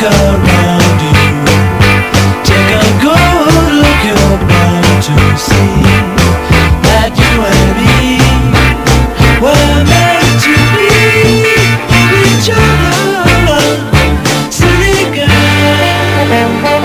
look around you. Take a good look, you're bound to see that you and me were meant to be each other. Silly girl.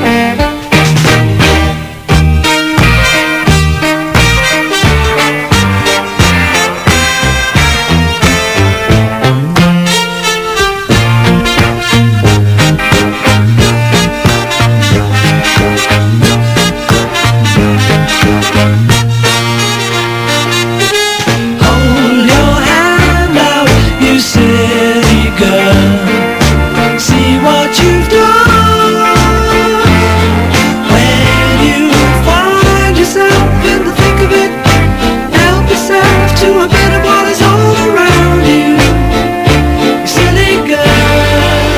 Hold your hand out, you silly girl. See what you've done. When you find yourself in the thick of it, help yourself to a bit of what is all around you. You silly girl.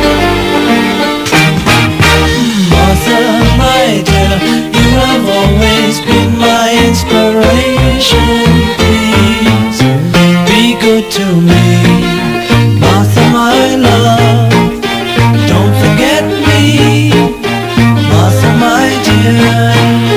Martha, my dear, you have always been my inspiration. Please be good to me, Martha, my love. Don't forget me, Martha, my dear.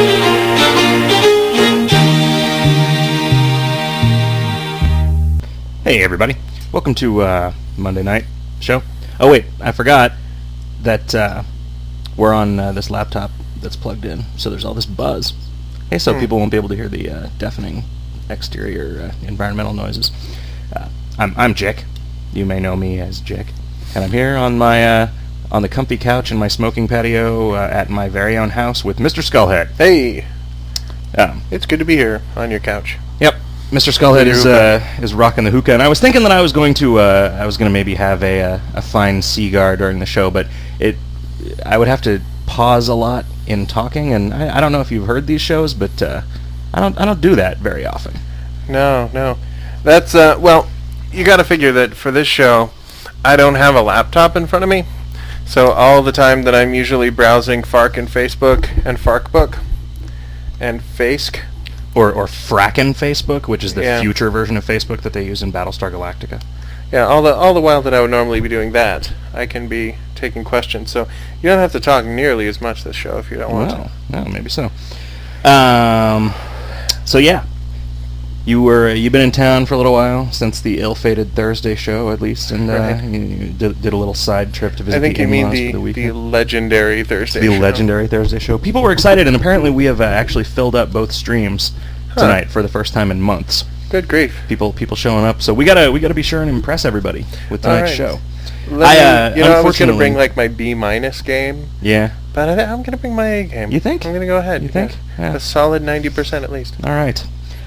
Hey everybody, welcome to Monday Night Show. Oh wait, I forgot that we're on this laptop that's plugged in, so there's all this buzz. Hey, so people won't be able to hear the deafening exterior environmental noises. I'm Jick. You may know me as Jick, and I'm here on my on the comfy couch in my smoking patio at my very own house with Mr. Skullhead. Hey, it's good to be here on your couch. Yep, Mr. Skullhead is rocking the hookah, and I was thinking that I was going to maybe have a fine cigar during the show, but I would have to pause a lot in talking, and I don't know if you've heard these shows, but I don't do that very often. No, that's well, you got to figure that for this show, I don't have a laptop in front of me, so all the time that I'm usually browsing Fark and Facebook and Farkbook and Facesk. Or Frackin' Facebook, which is the Yeah. future version of Facebook that they use in Battlestar Galactica. Yeah, all the while that I would normally be doing that, I can be taking questions. So you don't have to talk nearly as much this show if you don't want to. No, maybe so. So yeah, you've been in town for a little while since the ill-fated Thursday show, at least, and Right. you did a little side trip to visit I think the you mean in-laws for the the weekend. legendary Thursday The show. legendary Thursday show. People were excited, and apparently we have actually filled up both streams tonight for the first time in months. Good grief. People showing up, so we gotta be sure and impress everybody with tonight's All show. right. I was going to bring unfortunately- like my B- game, Yeah. but I'm going to bring my A game. You think? I'm going to go ahead. You think? Yeah. Yeah. A solid 90% at least. All right.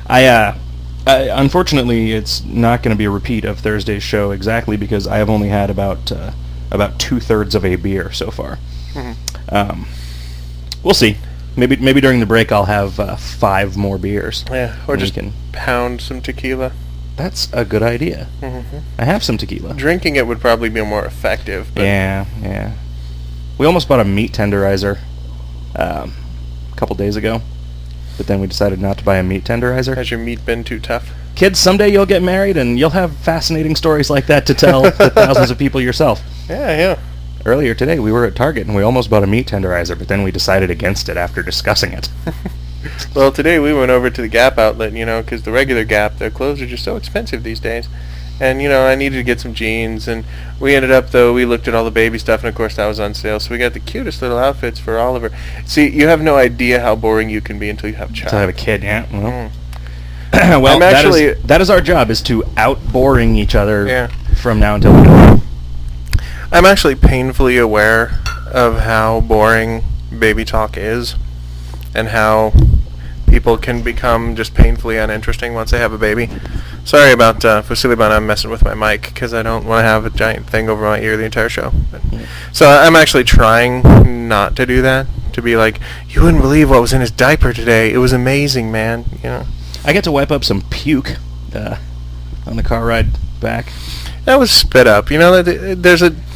Unfortunately, it's not going to be a repeat of Thursday's show exactly because I have only had about 2/3 of a beer so far. Mhm. We'll see. Maybe during the break I'll have 5 more beers. Yeah, or And we just can- pound some tequila. That's a good idea. Mhm. I have some tequila. Drinking it would probably be more effective. But Yeah. We almost bought a meat tenderizer a couple days ago, but then we decided not to buy a meat tenderizer. Has your meat been too tough? Kids, someday you'll get married and you'll have fascinating stories like that to tell to thousands of people yourself. Yeah. Earlier today, we were at Target and we almost bought a meat tenderizer, but then we decided against it after discussing it. Well, today we went over to the Gap outlet, because the regular Gap, their clothes are just so expensive these days. And, I needed to get some jeans, and we ended up, though, we looked at all the baby stuff, and of course that was on sale, so we got the cutest little outfits for Oliver. See, you have no idea how boring you can be until you have a child. To have a kid, yeah. Well, Mm. well I'm that actually- is that is our job, is to out-boring each other Yeah. from now until we die. I'm actually painfully aware of how boring baby talk is, and how people can become just painfully uninteresting once they have a baby. Sorry about Fusilibana, I'm messing with my mic because I don't want to have a giant thing over my ear the entire show. So I'm actually trying not to do that, to be like, you wouldn't believe what was in his diaper today. It was amazing, man. I get to wipe up some puke on the car ride back. That was spit up. There's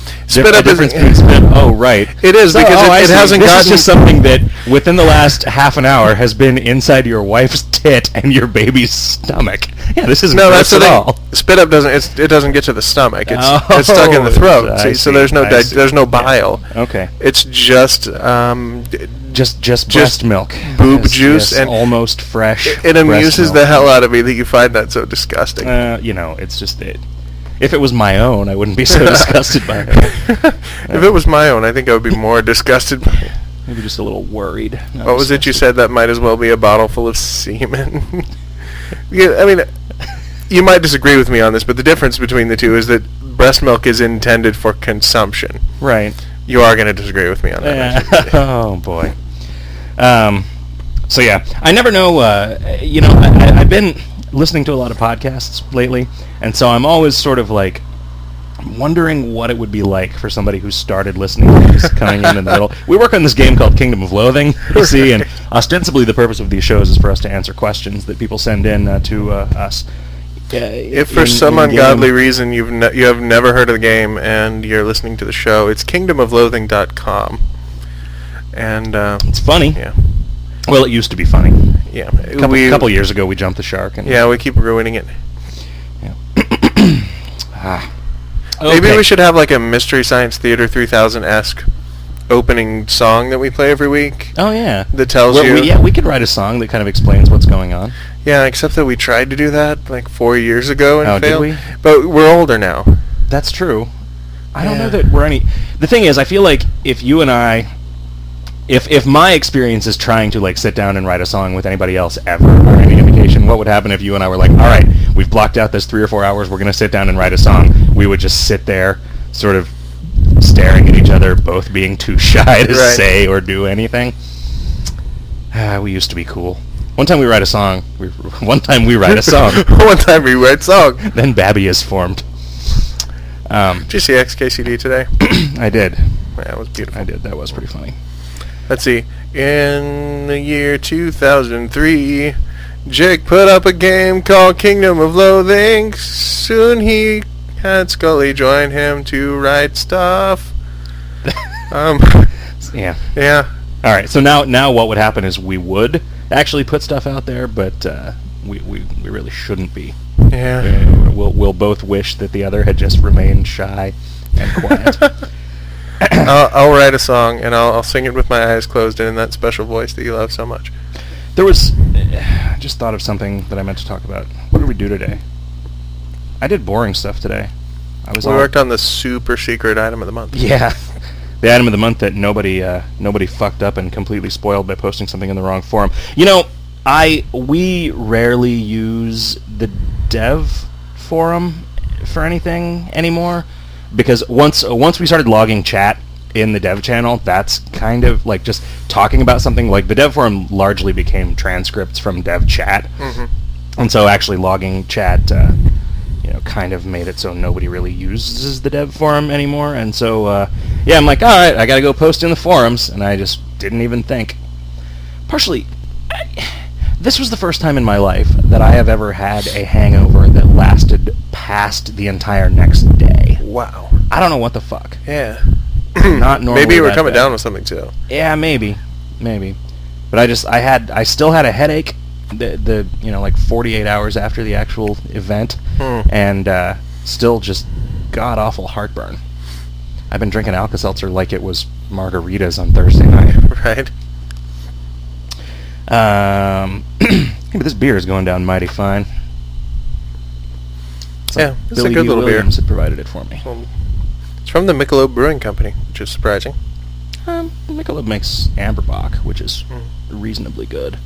Spit up difference isn't- between spit. Oh, right. It is, because I it see. hasn't This gotten... is just something that within the last half an hour has been inside your wife's tit and your baby's stomach. Yeah, this isn't No, that's gross the at thing. all. Spit up it doesn't get to the stomach. It's Oh, it's stuck in the throat. I See, so see, there's no I see. there's no bile. Okay. It's just Just breast milk. boob Yes, juice yes, and almost fresh. it amuses breast the milk. hell out of me that you find that so disgusting. It's just it. If it was my own, I wouldn't be so disgusted by it. If it was my own, I think I would be more disgusted by it. Maybe just a little worried. not What was it you disgusted. said that might as well be a bottle full of semen? Yeah, I mean, you might disagree with me on this, but the difference between the two is that breast milk is intended for consumption. Right. You are going to disagree with me on that. Yeah. Oh boy. So yeah, I never know. I've been listening to a lot of podcasts lately, and so I'm always sort of like wondering what it would be like for somebody who started listening to these coming in the middle. We work on this game called Kingdom of Loathing, you see, and ostensibly the purpose of these shows is for us to answer questions that people send in to us. If for some ungodly reason you have never heard of the game and you're listening to the show, it's kingdomofloathing.com. And it's funny. yeah, Well, it used to be funny. yeah. A couple years ago, we jumped the shark. And Yeah, we keep ruining it. Maybe Okay. we should have like a Mystery Science Theater 3000-esque opening song that we play every week Oh yeah. that tells Well, you... we could write a song that kind of explains what's going on. Yeah, except that we tried to do that like 4 years ago and Oh, did failed. we? But we're older now. That's true. I don't know Yeah. that we're any... The thing is, I feel like if you and I... If my experience is trying to like sit down and write a song with anybody else ever, or any indication, what would happen if you and I were like, all right, we've blocked out this 3 or 4 hours, we're going to sit down and write a song. We would just sit there sort of staring at each other, both being too shy to Right. say or do anything. We used to be cool. One time we write a song. One time we write a song. One time we write song. Then Babby is formed. Did you see XKCD today? I did. Yeah, it was beautiful. I did. That was pretty funny. Let's see. In the year 2003, Jake put up a game called Kingdom of Loathing. Soon he had Scully join him to write stuff. Yeah. Yeah. All right. So now what would happen is we would actually put stuff out there, but we really shouldn't be. Yeah. We'll both wish that the other had just remained shy and quiet. I'll write a song and I'll sing it with my eyes closed and in that special voice that you love so much. There was... I just thought of something that I meant to talk about. What did we do today? I did boring stuff today. We worked on the super secret item of the month. Yeah. The item of the month that nobody fucked up and completely spoiled by posting something in the wrong forum. You know, we rarely use the dev forum for anything anymore, because once we started logging chat in the dev channel, that's kind of like just talking about something. Like the dev forum largely became transcripts from dev chat, and so actually logging chat kind of made it so nobody really uses the dev forum anymore. And so I'm like, all right, I gotta go post in the forums, and I just didn't even think. Partially, this was the first time in my life that I have ever had a hangover that lasted past the entire next day. Wow. I don't know what the fuck. Yeah. Not normally. Maybe you were that coming bad. down with something too. Yeah, maybe. But I still had a headache. The 48 hours after the actual event, and still just god awful heartburn. I've been drinking Alka-Seltzer like it was margaritas on Thursday night. Right. But this beer is going down mighty fine. It's Yeah, it's a Billy good D. little beer. Williams had provided it for me. It's from the Michelob Brewing Company, which is surprising. Michelob makes Amberbach, which is reasonably good.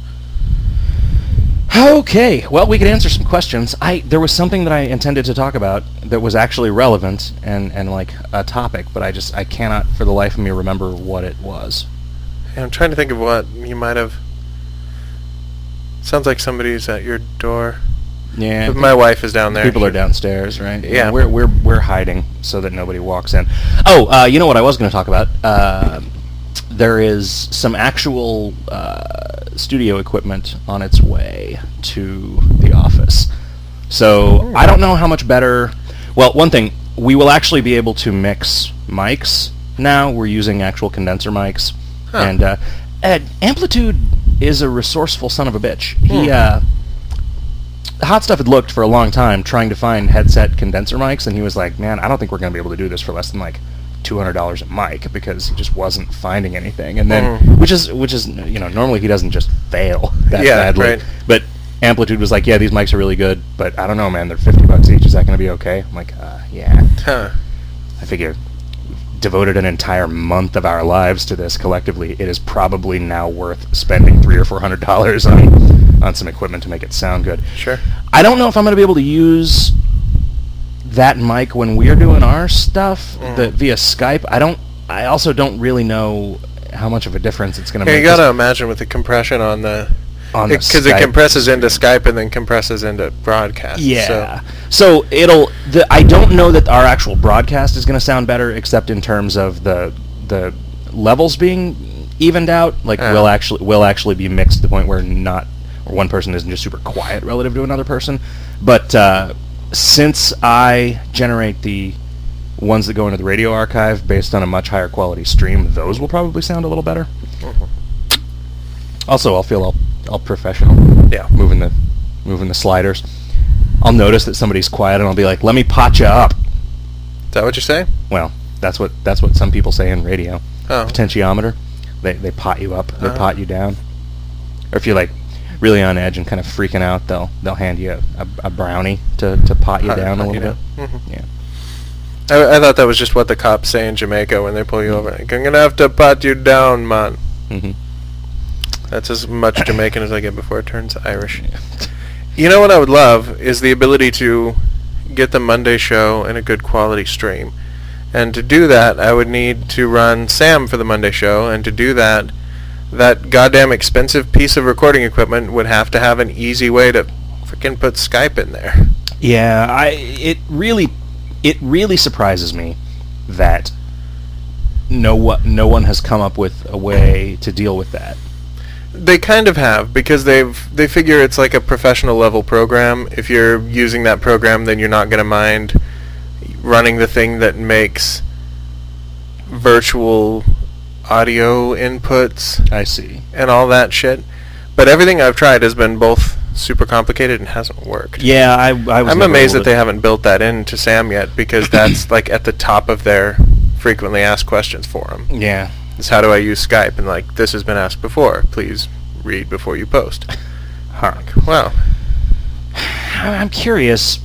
Okay, well, we could answer some questions. There was something that I intended to talk about that was actually relevant and like a topic, but I cannot for the life of me remember what it was. Yeah, I'm trying to think of what you might have... Sounds like somebody's at your door. Yeah, My wife is down there. people are downstairs, right? Yeah. We're hiding so that nobody walks in. Oh, you know what I was going to talk about? There is some actual studio equipment on its way to the office. So I don't know how much better... Well, one thing, we will actually be able to mix mics now. We're using actual condenser mics. Huh. And Amplitude is a resourceful son of a bitch. He Hot Stuff had looked for a long time trying to find headset condenser mics, and he was like, man, I don't think we're going to be able to do this for less than like $200 a mic, because he just wasn't finding anything. And then which is normally he doesn't just fail that badly. Right. But Amplitude was like, yeah, these mics are really good, but I don't know, man, they're $50 each. Is that going to be okay? I'm like, yeah. Huh. I figure devoted an entire month of our lives to this collectively, it is probably now worth spending $300 or $400 on some equipment to make it sound good. Sure. I don't know if I'm going to be able to use that mic when we're doing our stuff via Skype. I also don't really know how much of a difference it's going to make. You got to imagine with the compression on the... Because it compresses into Skype and then compresses into broadcast. Yeah. So I don't know that our actual broadcast is going to sound better, except in terms of the levels being evened out. Like we'll actually be mixed to the point where one person isn't just super quiet relative to another person. But since I generate the ones that go into the radio archive based on a much higher quality stream, those will probably sound a little better. Also, I'll feel all professional. Yeah. Moving the sliders. I'll notice that somebody's quiet, and I'll be like, "Let me pot you up." Is that what you're saying? Well, that's what some people say in radio. Oh. Potentiometer. They pot you up. They pot you down. Or if you're like really on edge and kind of freaking out, they'll hand you a brownie to pot you down a little bit. Mm-hmm. Yeah. I thought that was just what the cops say in Jamaica when they pull you over. Like, I'm gonna have to pot you down, man. Mm-hmm. That's as much Jamaican as I get before it turns Irish. You know what I would love is the ability to get the Monday show in a good quality stream. And to do that, I would need to run Sam for the Monday show, and to do that goddamn expensive piece of recording equipment would have to have an easy way to freaking put Skype in there. Yeah, it really surprises me that no one has come up with a way to deal with that. They kind of have, because they figure it's like a professional level program. If you're using that program, then you're not going to mind running the thing that makes virtual audio inputs. I see. And all that shit. But everything I've tried has been both super complicated and hasn't worked. Yeah, I'm amazed that they haven't built that into Sam yet, because that's like at the top of their frequently asked questions forum. Yeah. Is how do I use Skype? And like, this has been asked before. Please read before you post. Hark. Wow. I'm curious.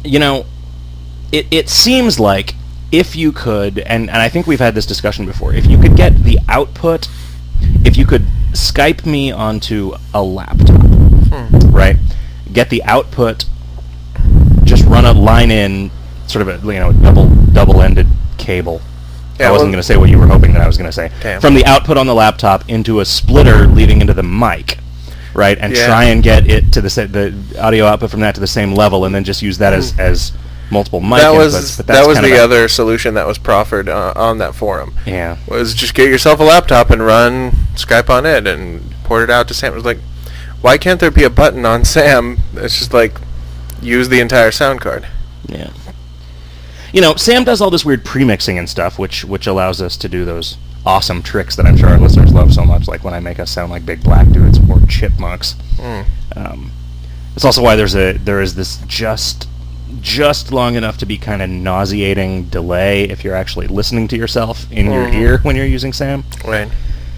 It seems like if you could, and I think we've had this discussion before, if you could get the output, if you could Skype me onto a laptop, right? Get the output, just run a line in, sort of a double-ended cable. Yeah, I wasn't going to say what you were hoping that I was going to say. Damn. From the output on the laptop into a splitter leading into the mic, right? And try and get it to the audio output from that to the same level, and then just use that as multiple mic inputs. But that was the other solution that was proffered on that forum. Yeah. Was just get yourself a laptop and run Skype on it and port it out to Sam. It was like, why can't there be a button on Sam that's just like, use the entire sound card? Yeah. Sam does all this weird premixing and stuff, which allows us to do those awesome tricks that I'm sure our listeners love so much, like when I make us sound like big black dudes or chipmunks. It's also why there is this just long enough to be kind of nauseating delay if you're actually listening to yourself in your ear when you're using Sam. Right.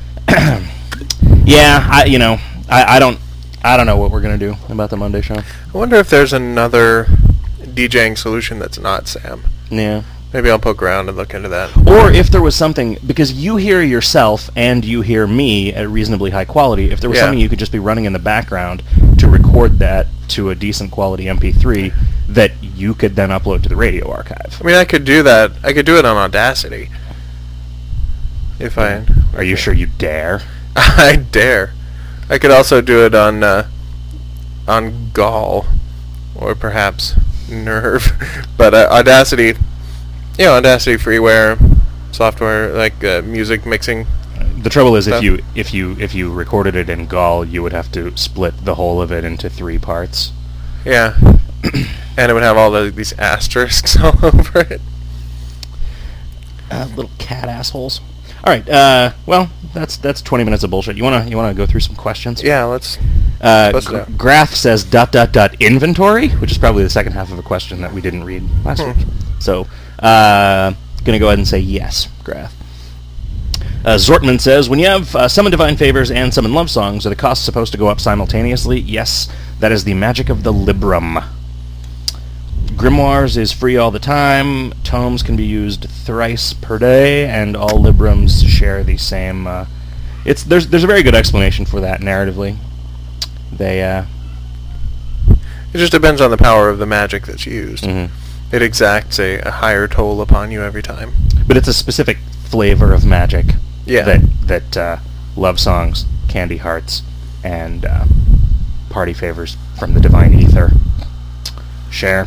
Yeah, I don't know what we're gonna do about the Monday show. I wonder if there's another DJing solution that's not Sam. Yeah. Maybe I'll poke around and look into that. Or if there was something, because you hear yourself and you hear me at reasonably high quality, if there was something you could just be running in the background to record that to a decent quality MP3 that you could then upload to the radio archive. I mean, I could do that. I could do it on Audacity. If I... Are you sure you dare? I dare. I could also do it on Gall, or perhaps Nerve. But Audacity... Audacity freeware software, like music mixing. The trouble is, stuff. if you recorded it in Gall, you would have to split the whole of it into 3 parts. Yeah, and it would have all these asterisks all over it. Little cat assholes. All right. Well, that's 20 minutes of bullshit. You wanna go through some questions? Yeah, let's... Grath says ... inventory, which is probably the second half of a question that we didn't read last week. So, gonna go ahead and say yes, Grath. Zortman says, when you have summon divine favors and summon love songs, are the costs supposed to go up simultaneously? Yes, that is the magic of the Librum. Grimoires is free all the time. Tomes can be used thrice per day, and all Librums share the same. There's a very good explanation for that narratively. It just depends on the power of the magic that's used. Mm-hmm. It exacts a higher toll upon you every time. But it's a specific flavor of magic. Yeah. That love songs, candy hearts, and party favors from the divine ether share.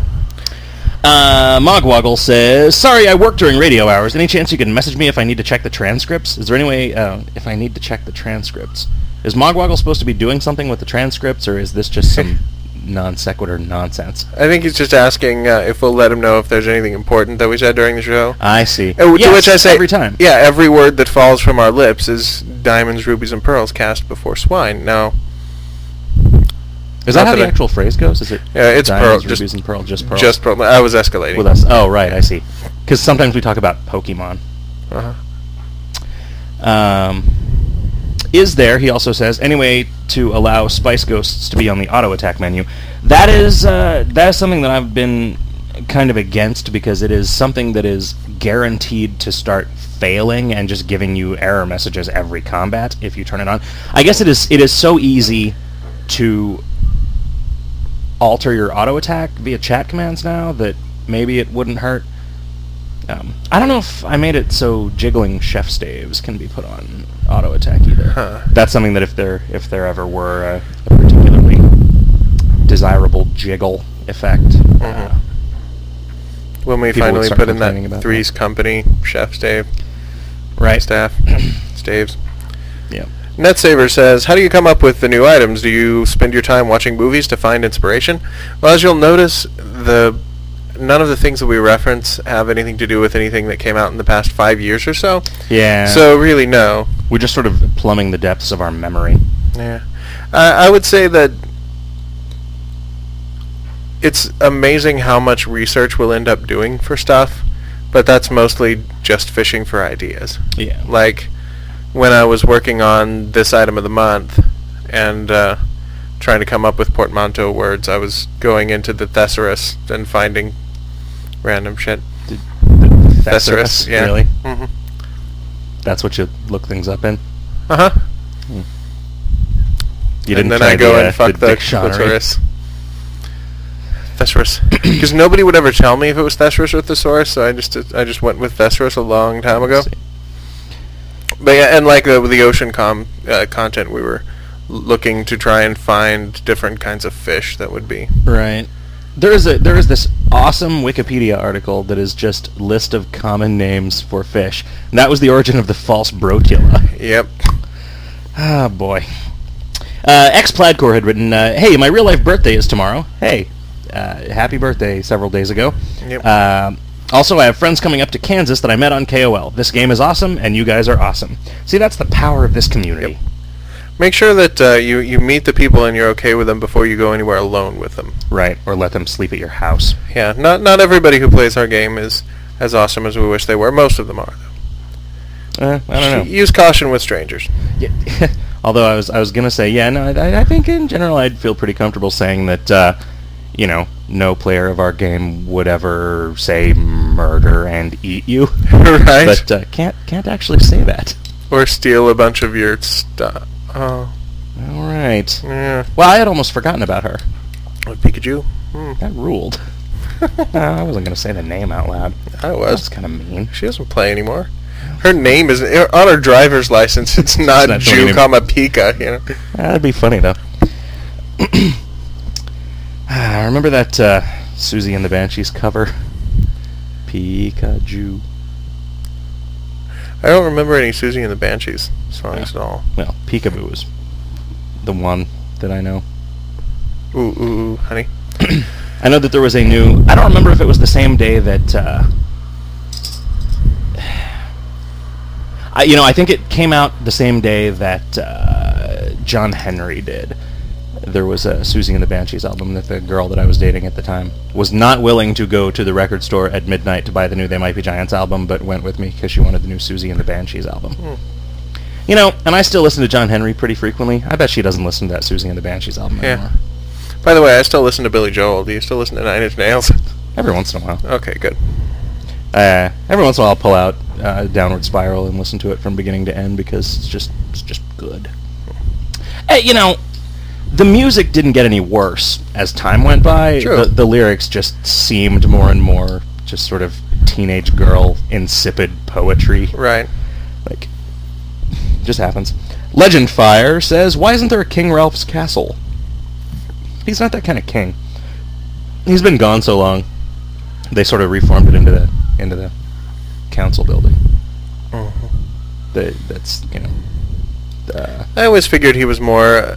Mogwoggle says, sorry, I work during radio hours. Any chance you can message me if I need to check the transcripts? Is there any way, if I need to check the transcripts? Is Mogwoggle supposed to be doing something with the transcripts, or is this just some non sequitur nonsense? I think he's just asking if we'll let him know if there's anything important that we said during the show. I see. To which I say, every time. Yeah, every word that falls from our lips is diamonds, rubies, and pearls cast before swine. Now... Is that how the actual phrase goes? Is it? Yeah, it's diamonds, pearl. rubies, and pearl. Just pearl. Just pearl. I was escalating. With us. Oh, right. I see. Because sometimes we talk about Pokemon. Is there, he also says, any way to allow Spice Ghosts to be on the auto attack menu? That is something that I've been kind of against, because it is something that is guaranteed to start failing and just giving you error messages every combat if you turn it on. I guess it is so easy to alter your auto attack via chat commands now that maybe it wouldn't hurt. I don't know if I made it so jiggling chef staves can be put on auto attack either. That's something that if there ever were a particularly desirable jiggle effect, when we people would finally start put in complaining that about Three's Company chef stave, right? staves. Yeah. NetSaver says, how do you come up with the new items? Do you spend your time watching movies to find inspiration? Well, as you'll notice, none of the things that we reference have anything to do with anything that came out in the past 5 years or so. Yeah. So really, no. We're just sort of plumbing the depths of our memory. Yeah. I would say that it's amazing how much research we'll end up doing for stuff, but that's mostly just fishing for ideas. Yeah. Like, when I was working on this item of the month and trying to come up with portmanteau words, I was going into the thesaurus and finding random shit. The thesaurus? Yeah. Really? Mm-hmm. That's what you look things up in? Uh-huh. You didn't and then try I go and fuck the dictionary? Thesaurus. Because nobody would ever tell me if it was thesaurus or thesaurus, so I just went with thesaurus a long time ago. But yeah, and like the ocean content, we were looking to try and find different kinds of fish that would be right. There is this awesome Wikipedia article that is just list of common names for fish, and that was the origin of the false brotula. Yep. Ah, boy. X-Pladcore had written, hey, my real-life birthday is tomorrow. Hey, happy birthday several days ago. Yep. Also, I have friends coming up to Kansas that I met on KOL. This game is awesome, and you guys are awesome. See, that's the power of this community. Yep. Make sure that you meet the people and you're okay with them before you go anywhere alone with them. Right, or let them sleep at your house. Yeah, not everybody who plays our game is as awesome as we wish they were. Most of them are, though. I don't know. Use caution with strangers. Yeah. Although I was gonna say, yeah, no, I think in general I'd feel pretty comfortable saying that, no player of our game would ever say murder and eat you. Right. But can't actually say that. Or steal a bunch of your stuff. Oh. All right. Yeah. Well, I had almost forgotten about her. What, Pikachu? That ruled. I wasn't gonna say the name out loud. I was. That's kind of mean. She doesn't play anymore. Her name is on her driver's license. It's not Ju, Pika. You know. That'd be funny though. I remember that Susie and the Banshees cover. Pikachu. I don't remember any Susie and the Banshees songs at all. Well, Peekaboo is the one that I know. Ooh, honey. I know that there was a new... I don't remember if it was the same day that I think it came out the same day that John Henry did. There was a Susie and the Banshees album that the girl that I was dating at the time was not willing to go to the record store at midnight to buy the new They Might Be Giants album, but went with me because she wanted the new Susie and the Banshees album. And I still listen to John Henry pretty frequently. I bet she doesn't listen to that Susie and the Banshees album anymore. By the way, I still listen to Billy Joel. Do you still listen to Nine Inch Nails? Every once in a while. Okay, good. Every once in a while I'll pull out Downward Spiral and listen to it from beginning to end because it's just good. The music didn't get any worse as time went by. True. The lyrics just seemed more and more just sort of teenage girl insipid poetry. Right. Like, just happens. Legend Fire says, why isn't there a King Ralph's Castle? He's not that kind of king. He's been gone so long. They sort of reformed it into the council building. That's I always figured he was more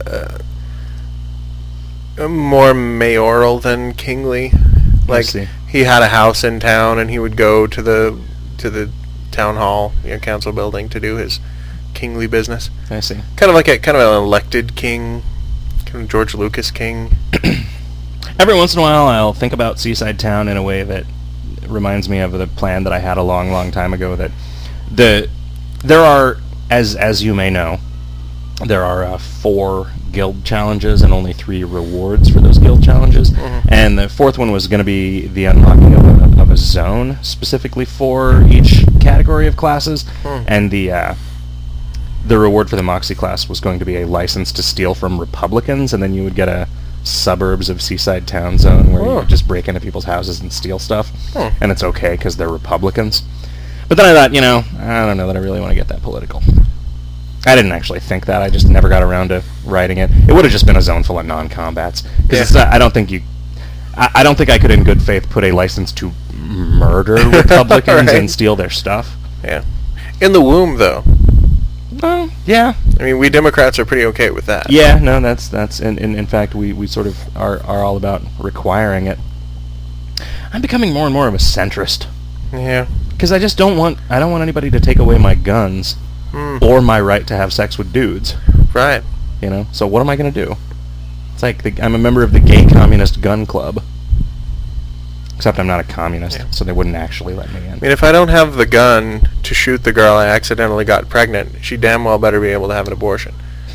mayoral than kingly. Like, he had a house in town, and he would go to the town hall, council building, to do his kingly business. I see. Kind of like an elected king, kind of George Lucas king. Every once in a while, I'll think about Seaside Town in a way that reminds me of the plan that I had a long, long time ago. That there are, as you may know, there are 4 guild challenges and only 3 rewards for those guild challenges. And the 4th one was going to be the unlocking of a zone specifically for each category of classes, and the reward for the Moxie class was going to be a license to steal from Republicans, and then you would get a suburbs of Seaside Town zone where you would just break into people's houses and steal stuff, and it's okay because they're Republicans. But then I thought, I don't know that I really want to get that political. I didn't actually think that. I just never got around to writing it. It would have just been a zone full of non-combats. Because I don't think I could in good faith put a license to murder Republicans Right. and steal their stuff. Yeah. In the womb, though. Well, yeah. I mean, we Democrats are pretty okay with that. Yeah, no, that's in fact, we sort of are all about requiring it. I'm becoming more and more of a centrist. Yeah. Because I don't want anybody to take away my guns or my right to have sex with dudes. Right. So what am I going to do? It's like I'm a member of the Gay Communist Gun Club. Except I'm not a communist, so they wouldn't actually let me in. I mean, if I don't have the gun to shoot the girl I accidentally got pregnant, she damn well better be able to have an abortion.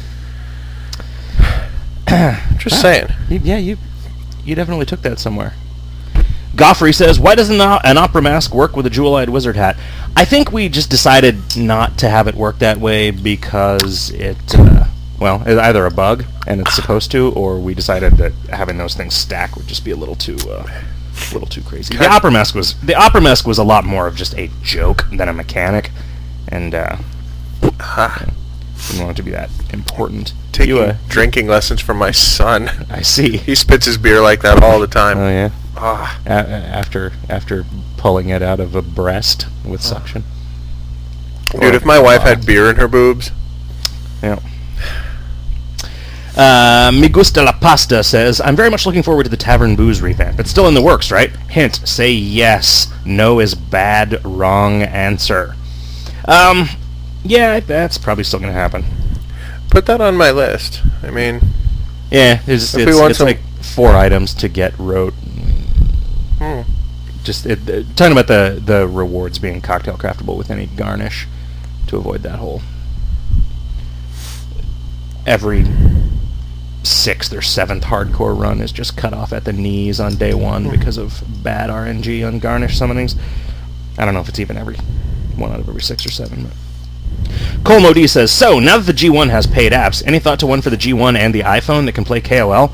Just saying. You definitely took that somewhere. Goffrey says, why doesn't an opera mask work with a jewel-eyed wizard hat? I think we just decided not to have it work that way because it's either a bug, and it's supposed to, or we decided that having those things stack would just be a little too crazy. The opera mask was a lot more of just a joke than a mechanic, and didn't want it to be that important. Taking drinking lessons from my son. I see. He spits his beer like that all the time. Oh yeah. After pulling it out of a breast with suction. Dude, if my wife had beer in her boobs. Yeah. Mi Gusta La Pasta says, I'm very much looking forward to the Tavern Booze revamp. It's still in the works, right? Hint, say yes. No is bad, wrong answer. Yeah, that's probably still going to happen. Put that on my list. I mean... Yeah, it's like 4 items to get wrote. Just talking about the rewards being cocktail craftable with any garnish to avoid that whole every 6th or 7th hardcore run is just cut off at the knees on day 1 because of bad RNG on garnish summonings. I don't know if it's even every 1 out of every 6 or 7. But Cole Modi says, so now that the G1 has paid apps, any thought to one for the G1 and the iPhone that can play KOL?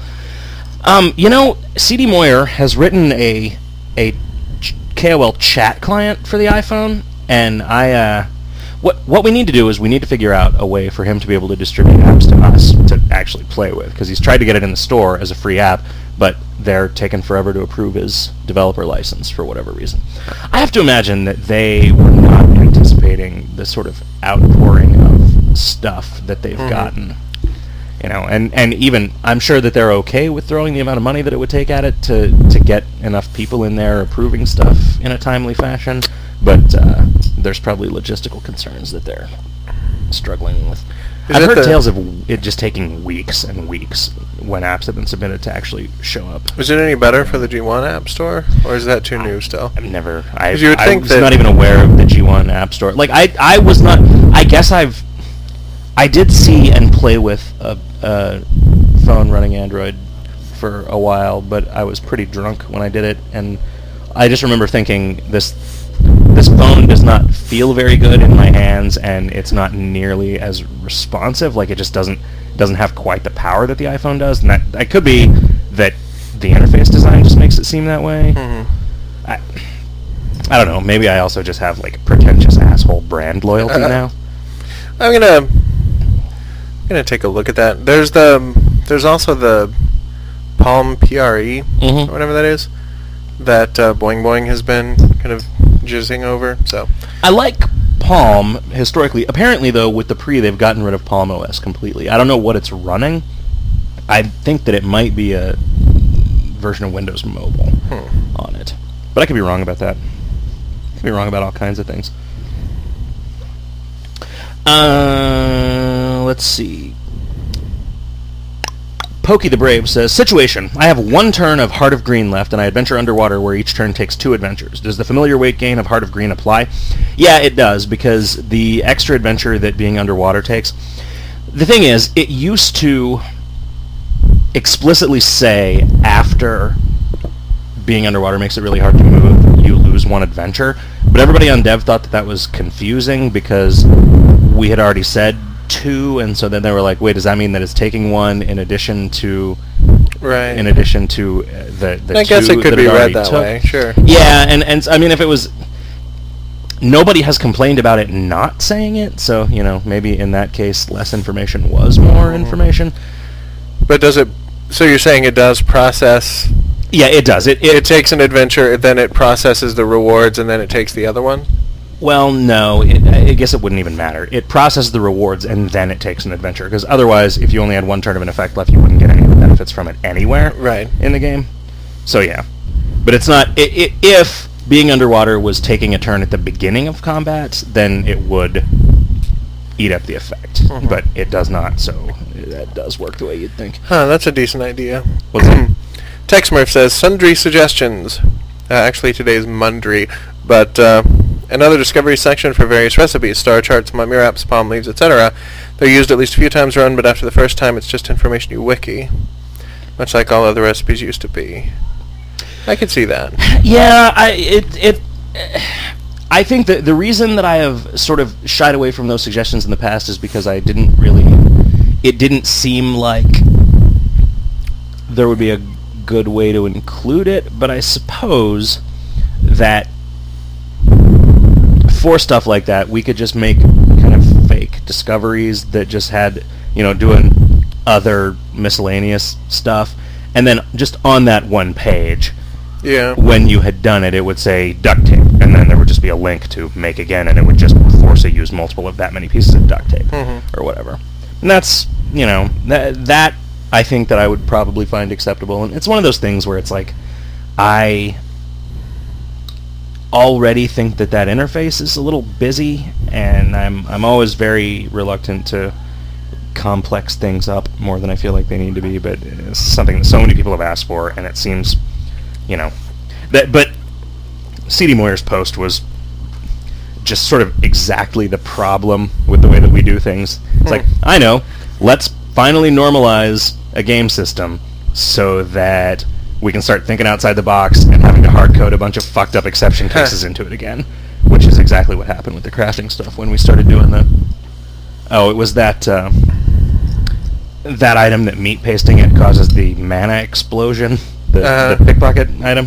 CD Moyer has written a KOL chat client for the iPhone, and what we need to do is we need to figure out a way for him to be able to distribute apps to us to actually play with, because he's tried to get it in the store as a free app, but they're taking forever to approve his developer license for whatever reason. I have to imagine that they were not anticipating the sort of outpouring of stuff that they've gotten. And even I'm sure that they're okay with throwing the amount of money that it would take at it to get enough people in there approving stuff in a timely fashion. but there's probably logistical concerns that they're struggling with. Is I've it heard the- tales of it just taking weeks and weeks when apps have been submitted to actually show up. Is it any better for the G1 App Store, or is that too new still? I've never. I 'Cause you would think was that- not even aware of the G1 App Store. Like I was not. I guess I did see and play with a phone running Android for a while, but I was pretty drunk when I did it, and I just remember thinking this phone does not feel very good in my hands, and it's not nearly as responsive. Like it just doesn't have quite the power that the iPhone does, and that could be that the interface design just makes it seem that way. Mm-hmm. I don't know. Maybe I also just have like pretentious asshole brand loyalty now. I'm gonna take a look at that. There's also the Palm PRE, Mhm. or whatever that is, that Boing Boing has been kind of jizzing over. So I like Palm historically. Apparently, though, with the Pre, they've gotten rid of Palm OS completely. I don't know what it's running. I think that it might be a version of Windows Mobile on it, but I could be wrong about that. I could be wrong about all kinds of things. Let's see. Pokey the Brave says, situation. I have one turn of Heart of Green left, and I adventure underwater where each turn takes 2 adventures. Does the familiar weight gain of Heart of Green apply? Yeah, it does, because the extra adventure that being underwater takes... The thing is, it used to explicitly say after being underwater makes it really hard to move, you lose 1 adventure. But everybody on dev thought that was confusing because we had already said 2, and so then they were like, wait, does that mean that it's taking 1 in addition to right. the the I guess 2 it could that be read already that took? way. Sure. Yeah, and I mean, if it was... Nobody has complained about it not saying it, so, you know, maybe in that case less information was more information. But does it? So you're saying it does process? Yeah, it does. It takes an adventure, then it processes the rewards, and then it takes the other one? Well, no. I guess it wouldn't even matter. It processes the rewards, and then it takes an adventure. Because otherwise, if you only had 1 turn of an effect left, you wouldn't get any of the benefits from it anywhere Right. in the game. So, yeah. But it's not... if being underwater was taking a turn at the beginning of combat, then it would eat up the effect. Mhm. But it does not, so that does work the way you'd think. Huh, that's a decent idea. What's that? Texmurph says, sundry suggestions. Actually, today's Mundry. But another discovery section for various recipes, star charts, mummy wraps, palm leaves, etc. They're used at least a few times run, but after the first time, it's just information you wiki. Much like all other recipes used to be. I could see that. Yeah, I think that the reason that I have sort of shied away from those suggestions in the past is because it didn't seem like there would be a good way to include it, but I suppose that for stuff like that, we could just make kind of fake discoveries that just had, doing other miscellaneous stuff, and then just on that one page, Yeah. when you had done it, it would say duct tape, and then there would just be a link to make again, and it would just force a use multiple of that many pieces of duct tape, or whatever. And that's, that I think that I would probably find acceptable. And it's one of those things where it's like, I already think that interface is a little busy, and I'm always very reluctant to complex things up more than I feel like they need to be, but it's something that so many people have asked for, and it seems... but C.D. Moyer's post was just sort of exactly the problem with the way that we do things. It's like, I know, let's finally normalize a game system so that we can start thinking outside the box and having to hard code a bunch of fucked up exception cases into it again, which is exactly what happened with the crafting stuff when we started doing the... Oh, it was that item that meat pasting it causes the mana explosion. The pickpocket item.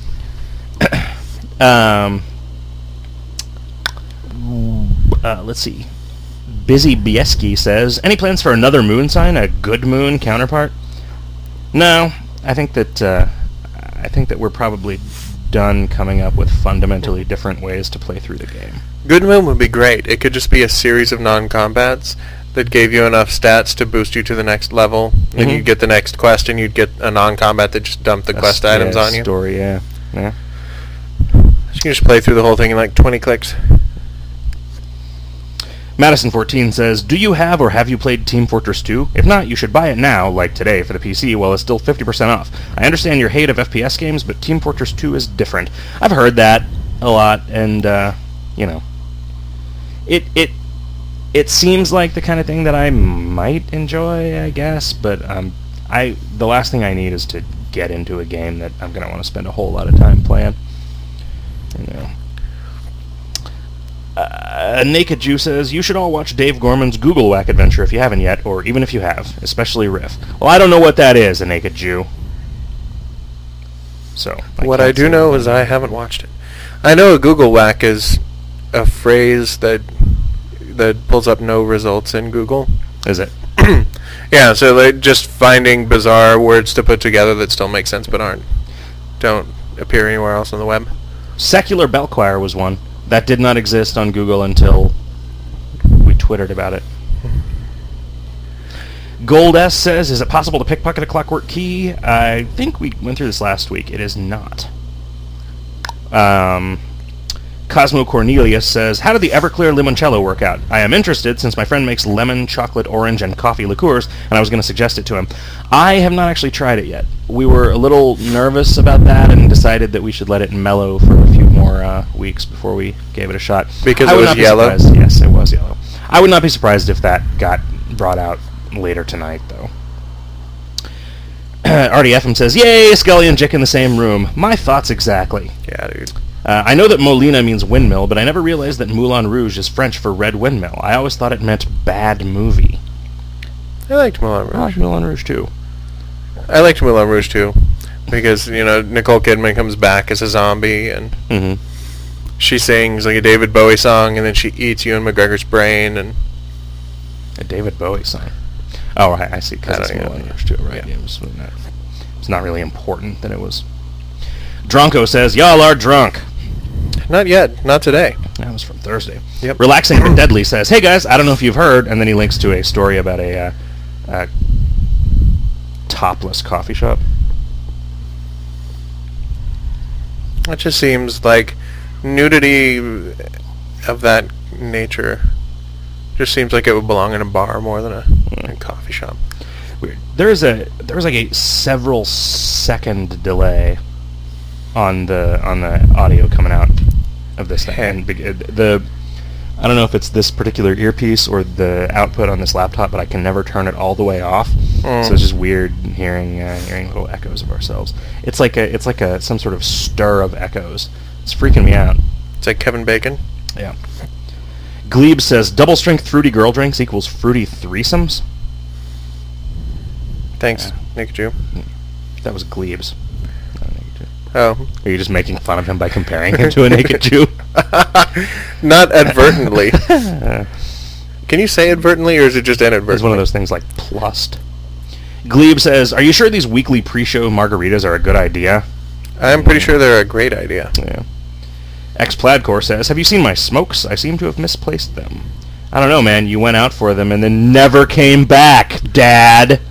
Let's see. Busy Bieski says, any plans for another moon sign, a good moon counterpart? No, I think that we're probably done coming up with fundamentally different ways to play through the game. Good Moon would be great. It could just be a series of non-combats that gave you enough stats to boost you to the next level. Then you'd get the next quest, and you'd get a non-combat that just dumped the quest items on you. Story, yeah. you can just play through the whole thing in like 20 clicks. Madison14 says, do you have or have you played Team Fortress 2? If not, you should buy it now, like today, for the PC, while it's still 50% off. I understand your hate of FPS games, but Team Fortress 2 is different. I've heard that a lot, and, you know, it seems like the kind of thing that I might enjoy, I guess, but the last thing I need is to get into a game that I'm going to want to spend a whole lot of time playing. You know. Naked Jew says, you should all watch Dave Gorman's Google Whack adventure if you haven't yet, or even if you have, especially Riff. Well, I don't know what that is, a Naked Jew. So, what I do know is I haven't watched it. I know a Google Whack is a phrase that pulls up no results in Google. Is it? Yeah, so like just finding bizarre words to put together that still make sense but don't appear anywhere else on the web. Secular Bell Choir was one. That did not exist on Google until we twittered about it. Gold S says, is it possible to pickpocket a Clockwork Key? I think we went through this last week. It is not. Cosmo Cornelius says, how did the Everclear limoncello work out? I am interested since my friend makes lemon, chocolate, orange, and coffee liqueurs, and I was going to suggest it to him. I have not actually tried it yet. We were a little nervous about that and decided that we should let it mellow for a few more weeks before we gave it a shot. Because it was yellow? Yes, it was yellow. I would not be surprised if that got brought out later tonight, though. RDFM says, yay, Scully and Jick in the same room. My thoughts exactly. Yeah, dude. I know that Molina means windmill, but I never realized that Moulin Rouge is French for red windmill. I always thought it meant bad movie. I liked Moulin Rouge. I like Moulin Rouge, too. I liked Moulin Rouge, too. Because, you know, Nicole Kidman comes back as a zombie, and she sings like a David Bowie song, and then she eats Ewan McGregor's brain, and... A David Bowie song. Oh, right, I see, because it's Moulin Rouge, too, right? Yeah. It's not really important that it was... Dronko says, y'all are drunk. Not yet. Not today. That was from Thursday. Yep. Relaxing but Deadly says, hey guys, I don't know if you've heard, and then he links to a story about a topless coffee shop. It just seems like nudity of that nature just seems like it would belong in a bar more than a coffee shop. Weird. There was like a several second delay on the audio coming out of this thing. And I don't know if it's this particular earpiece or the output on this laptop, but I can never turn it all the way off. So it's just weird hearing little echoes of ourselves. It's like some sort of stir of echoes. It's freaking me out. It's like Kevin Bacon. Yeah. Glebe says double strength fruity girl drinks equals fruity threesomes. Thanks, Naked Jew. That was Glebe's. Oh. Are you just making fun of him by comparing him to a naked Jew? Not advertently. Can you say advertently, or is it just inadvertently? It's one of those things like plussed. Glebe says, are you sure these weekly pre-show margaritas are a good idea? I'm pretty sure they're a great idea. Yeah. X-Pladcore says, have you seen my smokes? I seem to have misplaced them. I don't know, man. You went out for them and then never came back, Dad.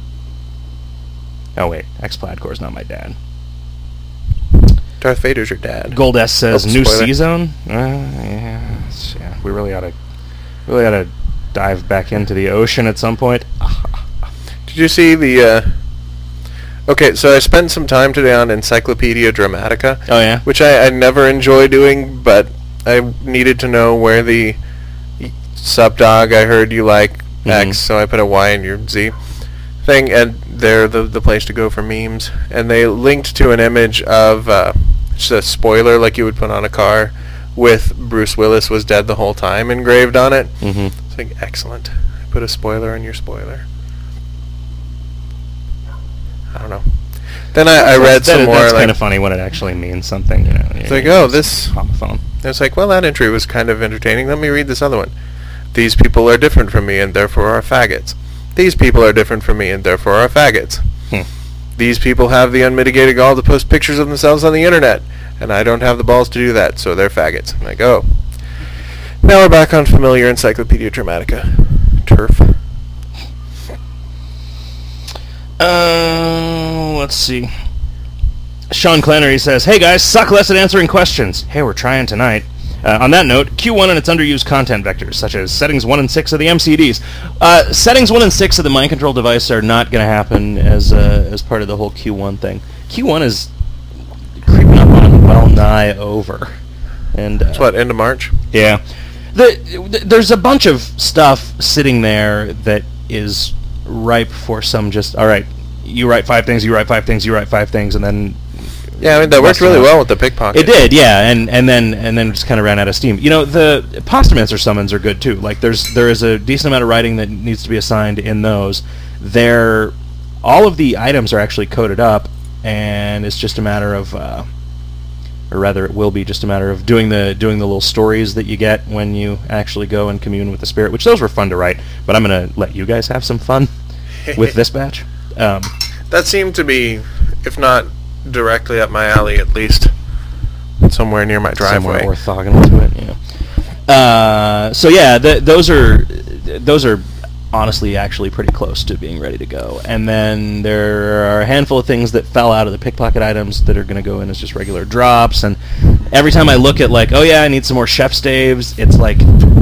Oh, wait. X-Pladcore's not my dad. Darth Vader's your dad. Gold S says, new spoiler. C-Zone? Yeah. We really ought to dive back into the ocean at some point. Did you see the... Okay, so I spent some time today on Encyclopedia Dramatica. Oh, yeah? Which I never enjoy doing, but I needed to know where the sup dog, I heard you like X, so I put a Y in your Z thing, and they're the place to go for memes. And they linked to an image of just a spoiler like you would put on a car with Bruce Willis was dead the whole time engraved on it. It's like, excellent. Put a spoiler on your spoiler. I don't know. Then I read some more. That's like, kind of funny when it actually means something. You know, it's like, oh, this... On the phone. It's like, well, that entry was kind of entertaining. Let me read this other one. These people are different from me and therefore are faggots. These people are different from me and therefore are faggots. These people have the unmitigated gall to post pictures of themselves on the internet, and I don't have the balls to do that, so they're faggots. I'm like, oh. Now we're back on familiar Encyclopedia Dramatica. Turf. Let's see. Sean Clannery says, "Hey guys, suck less at answering questions." Hey, we're trying tonight. On that note, Q1 and its underused content vectors, such as settings 1 and 6 of the MCDs. Settings 1 and 6 of the mind control device are not going to happen as part of the whole Q1 thing. Q1 is creeping up on well nigh over. And It's what, end of March? yeah. There's a bunch of stuff sitting there that is ripe for some just, all right, you write 5 things, you write 5 things, you write 5 things, and then... Yeah, I mean, that worked really well with the pickpocket. It did, yeah, and then just kind of ran out of steam. You know, the Postomancer summons are good too. Like there is a decent amount of writing that needs to be assigned in those. All of the items are actually coded up, and it's just a matter of, or rather, it will be just a matter of doing the little stories that you get when you actually go and commune with the spirit. Which those were fun to write, but I'm gonna let you guys have some fun with this batch. That seemed to be, if not directly up my alley, at least somewhere near my driveway. Somewhere orthogonal to it, yeah. So yeah, those are honestly actually pretty close to being ready to go. And then there are a handful of things that fell out of the pickpocket items that are going to go in as just regular drops. And every time I look at like, oh yeah, I need some more chef staves, it's like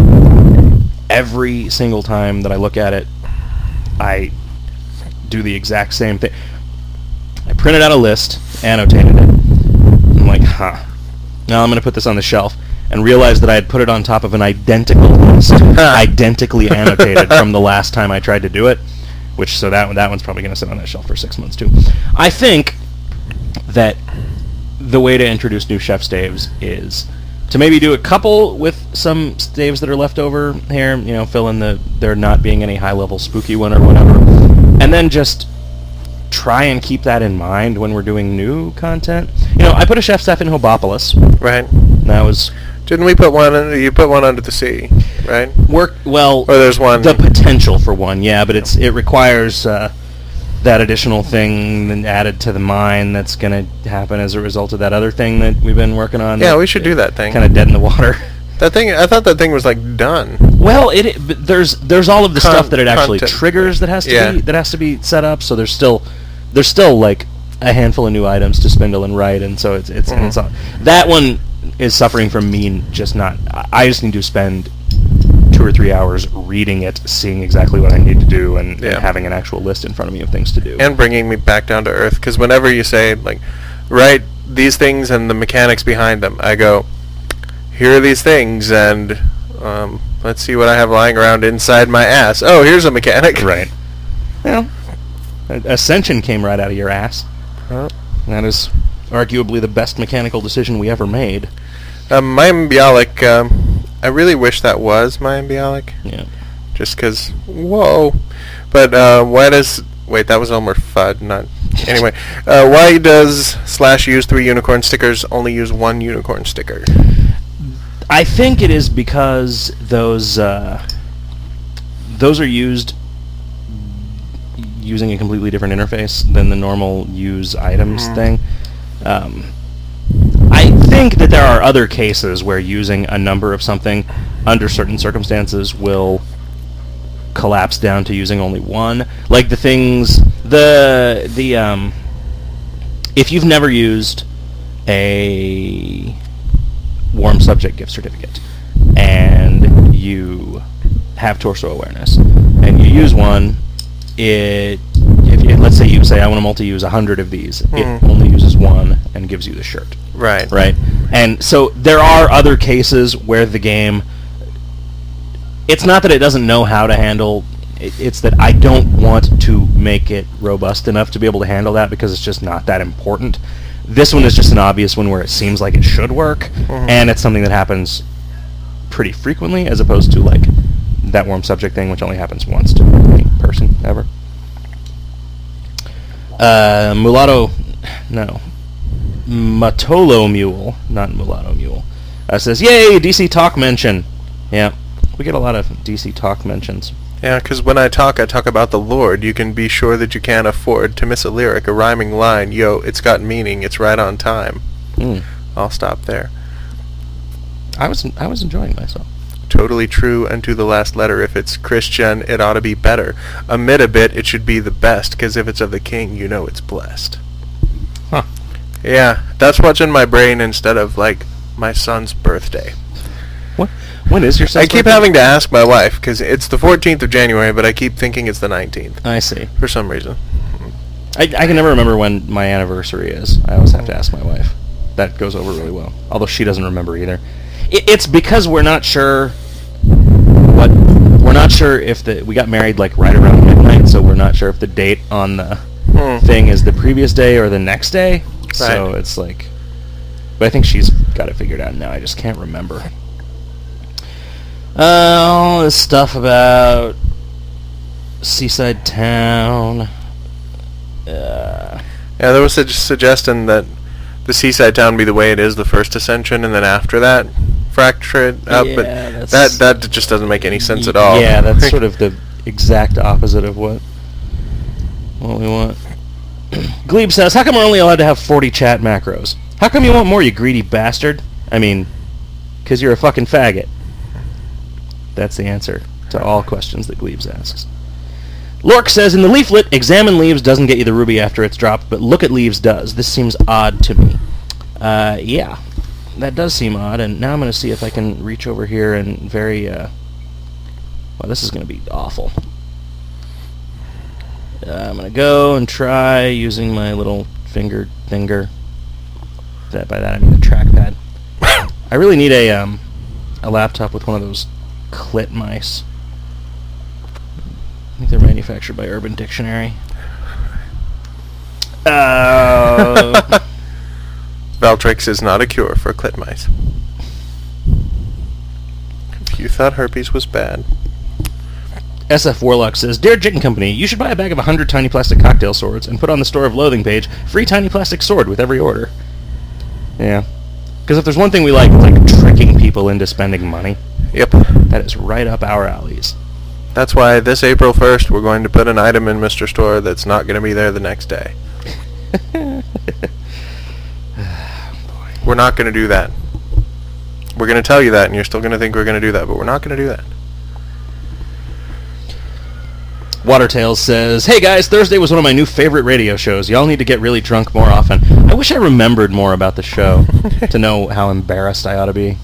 every single time that I look at it, I do the exact same thing. I printed out a list, annotated it. I'm like, now I'm going to put this on the shelf, and realized that I had put it on top of an identical list, identically annotated from the last time I tried to do it, so that one's probably going to sit on that shelf for 6 months too. I think that the way to introduce new chef staves is to maybe do a couple with some staves that are left over here, fill in there not being any high-level spooky one or whatever, and then just try and keep that in mind when we're doing new content. I put a chef staff in Hobopolis. Right. That was... Didn't we put one under... You put one under the sea, right? Well... Or there's one... The potential for one, yeah, but it requires that additional thing added to the mine that's going to happen as a result of that other thing that we've been working on. Yeah, we should do that thing. Kind of dead in the water. That thing... I thought that thing was, like, done. Well, there's all of the stuff that it actually content. triggers that has to be set up, so there's still like a handful of new items to spindle and write, and so it's that one is suffering from me just not. I just need to spend 2 or 3 hours reading it, seeing exactly what I need to do, and having an actual list in front of me of things to do. And bringing me back down to earth, because whenever you say, like, write these things and the mechanics behind them, I go, here are these things, and let's see what I have lying around inside my ass. Oh, here's a mechanic. Right. Well, Ascension came right out of your ass. That is arguably the best mechanical decision we ever made. Mayim Bialik, I really wish that was Mayim Bialik. Yeah. Just because, whoa. But why does... Wait, that was Elmer Fudd, not... Anyway, why does / use 3 unicorn stickers only use 1 unicorn sticker? I think it is because those are used using a completely different interface than the normal use items thing. I think that there are other cases where using a number of something under certain circumstances will collapse down to using only one. Like the things, if you've never used a warm subject gift certificate and you have torso awareness and you use one, let's say you say I want to multi-use 100 of these, it only uses one and gives you the shirt. Right. And so there are other cases where the game, it's not that it doesn't know how to handle, it's that I don't want to make it robust enough to be able to handle that because it's just not that important. This one is just an obvious one where it seems like it should work, and it's something that happens pretty frequently as opposed to like that warm subject thing, which only happens once to any person ever. Matolo Mule, not Mulatto Mule, says, "Yay, DC Talk mention." Yeah, we get a lot of DC Talk mentions. Yeah, because when I talk about the Lord. You can be sure that you can't afford to miss a lyric, a rhyming line. Yo, it's got meaning. It's right on time. I'll stop there. I was enjoying myself. Totally true, and to the last letter. If it's Christian, it ought to be better. Omit a bit, it should be the best, because if it's of the king, you know it's blessed. Huh. Yeah, that's what's in my brain instead of, like, my son's birthday. What? When is your son's I keep birthday? having to ask my wife, because it's the 14th of January, but I keep thinking it's the 19th, I see. for some reason. I can never remember when my anniversary is. I always have to ask my wife. That goes over really well. Although she doesn't remember either. It's because we're not sure what... We're not sure if we got married, like, right around midnight, so we're not sure if the date on the thing is the previous day or the next day. So it's like... But I think she's got it figured out now. I just can't remember. All this stuff about Seaside Town. Yeah, there was a suggestion that the seaside town be the way it is the first ascension, and then after that, fracture it up. Yeah, but that just doesn't make any sense at all. Yeah, that's sort of the exact opposite of what we want. Glebe says, how come we're only allowed to have 40 chat macros? How come you want more, you greedy bastard? I mean, because you're a fucking faggot. That's the answer to all questions that Glebes asks. Lork says, in the leaflet, examine leaves doesn't get you the ruby after it's dropped, but look at leaves does. This seems odd to me. Yeah, that does seem odd, and now I'm going to see if I can reach over here and very, well, this is going to be awful. I'm going to go and try using my little finger. By that I mean the trackpad. I really need a laptop with one of those clit mice. I think they're manufactured by Urban Dictionary. Valtrix is not a cure for clit mice. If you thought herpes was bad. SF Warlock says, Dear Jit and Company, you should buy a bag of 100 tiny plastic cocktail swords and put on the Store of Loathing page, free tiny plastic sword with every order. Yeah. Because if there's one thing we like, it's like tricking people into spending money. Yep. That is right up our alleys. That's why this April 1st we're going to put an item in Mr. Store that's not going to be there the next day. We're not going to do that. We're going to tell you that, and you're still going to think we're going to do that, but we're not going to do that. Watertails says, Hey guys, Thursday was one of my new favorite radio shows. Y'all need to get really drunk more often. I wish I remembered more about the show to know how embarrassed I ought to be.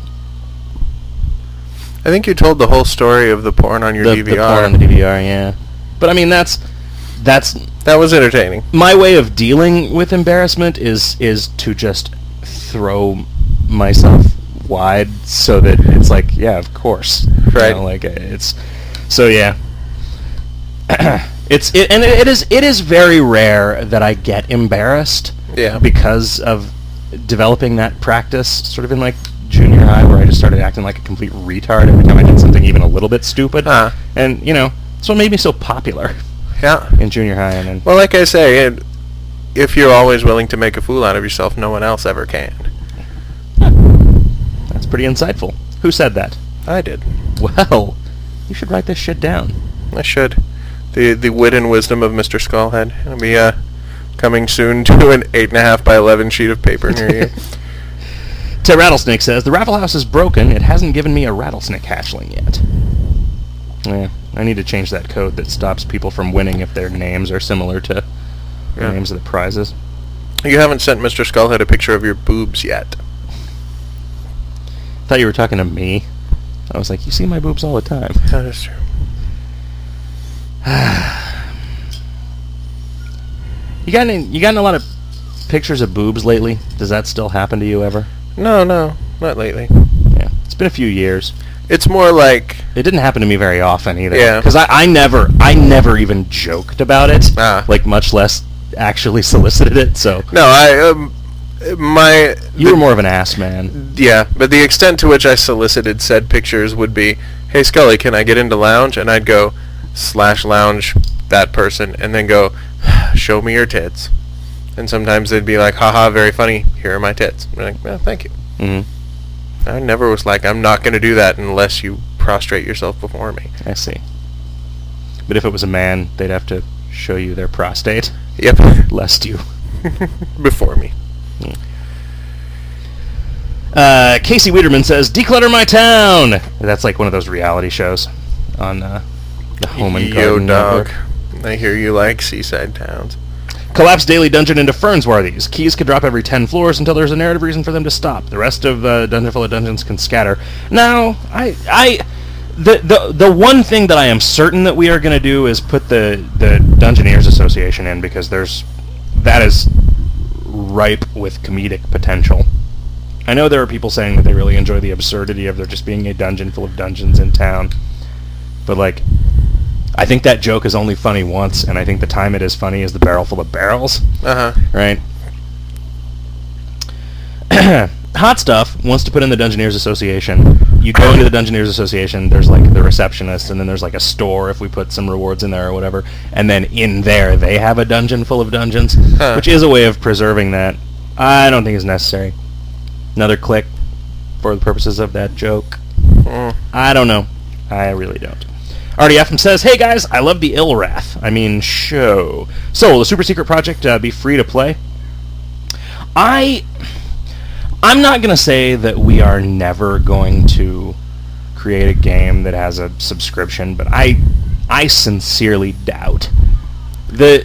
I think you told the whole story of the porn on your DVR. The porn on the DVR, yeah. But I mean, that was entertaining. My way of dealing with embarrassment is to just throw myself wide so that it's like, yeah, of course. Right. You know, like it's so yeah. It is very rare that I get embarrassed. Yeah. Because of developing that practice, sort of in like junior high, where I just started acting like a complete retard every time I did something even a little bit stupid. And you know, that's what made me so popular. Yeah. In junior high, and then. Well, like I say, if you're always willing to make a fool out of yourself, no one else ever can. That's pretty insightful. Who said that? I did. Well, you should write this shit down. I should. The wit and wisdom of Mr. Skullhead. It'll be coming soon to an 8.5 by 11 sheet of paper near you. Ted Rattlesnake says, the Raffle House is broken. It hasn't given me a rattlesnake hatchling yet. Yeah, I need to change that code that stops people from winning if their names are similar to the names of the prizes. You haven't sent Mr. Skullhead a picture of your boobs yet. I thought you were talking to me. I was like, you see my boobs all the time. That is true. You gotten a lot of pictures of boobs lately? Does that still happen to you ever? No, not lately. Yeah, it's been a few years. It's more like... It didn't happen to me very often either. Yeah. Because I never even joked about it. Like, much less actually solicited it, so... No, You were more of an ass man. Yeah, but the extent to which I solicited said pictures would be, hey, Scully, can I get into lounge? And I'd go, /lounge that person, and then go, show me your tits. And sometimes they'd be like, haha, very funny, here are my tits. And I'm like, well, thank you. Mm-hmm. I never was like, I'm not going to do that unless you prostrate yourself before me. I see. But if it was a man, they'd have to show you their prostate. Yep. Lest you. Before me. Casey Wiederman says, declutter my town! That's like one of those reality shows on the Home and Yo, Garden dog. Network. I hear you like seaside towns. Collapse daily dungeon into Fernswarthies. Keys can drop every 10 floors until there's a narrative reason for them to stop. The rest of the Dungeon Full of Dungeons can scatter. Now, the one thing that I am certain that we are going to do is put the Dungeoneers Association in, because that is ripe with comedic potential. I know there are people saying that they really enjoy the absurdity of there just being a dungeon full of dungeons in town, but like, I think that joke is only funny once, and I think the time it is funny is the barrel full of barrels. Right? Hot Stuff wants to put in the Dungeoneers Association. You go into the Dungeoneers Association, there's like the receptionist, and then there's like a store if we put some rewards in there or whatever, and then in there they have a dungeon full of dungeons, which is a way of preserving that. I don't think it's necessary. Another click for the purposes of that joke. I don't know. I really don't. RDF says, hey guys, I love the show. So, will the Super Secret Project be free to play? I'm not going to say that we are never going to create a game that has a subscription, but I sincerely doubt. The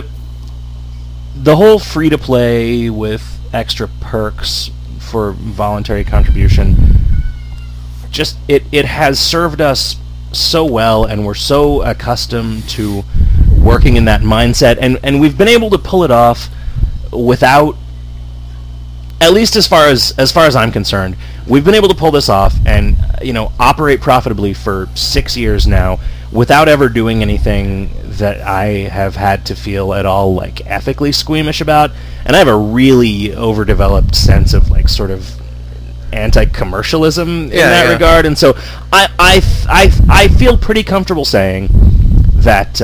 whole free to play with extra perks for voluntary contribution, just it has served us so well, and we're so accustomed to working in that mindset, and we've been able to pull it off without, at least as far as I'm concerned, we've been able to pull this off and operate profitably for 6 years now without ever doing anything that I have had to feel at all like ethically squeamish about. And I have a really overdeveloped sense of like sort of anti-commercialism in that regard, and so I feel pretty comfortable saying that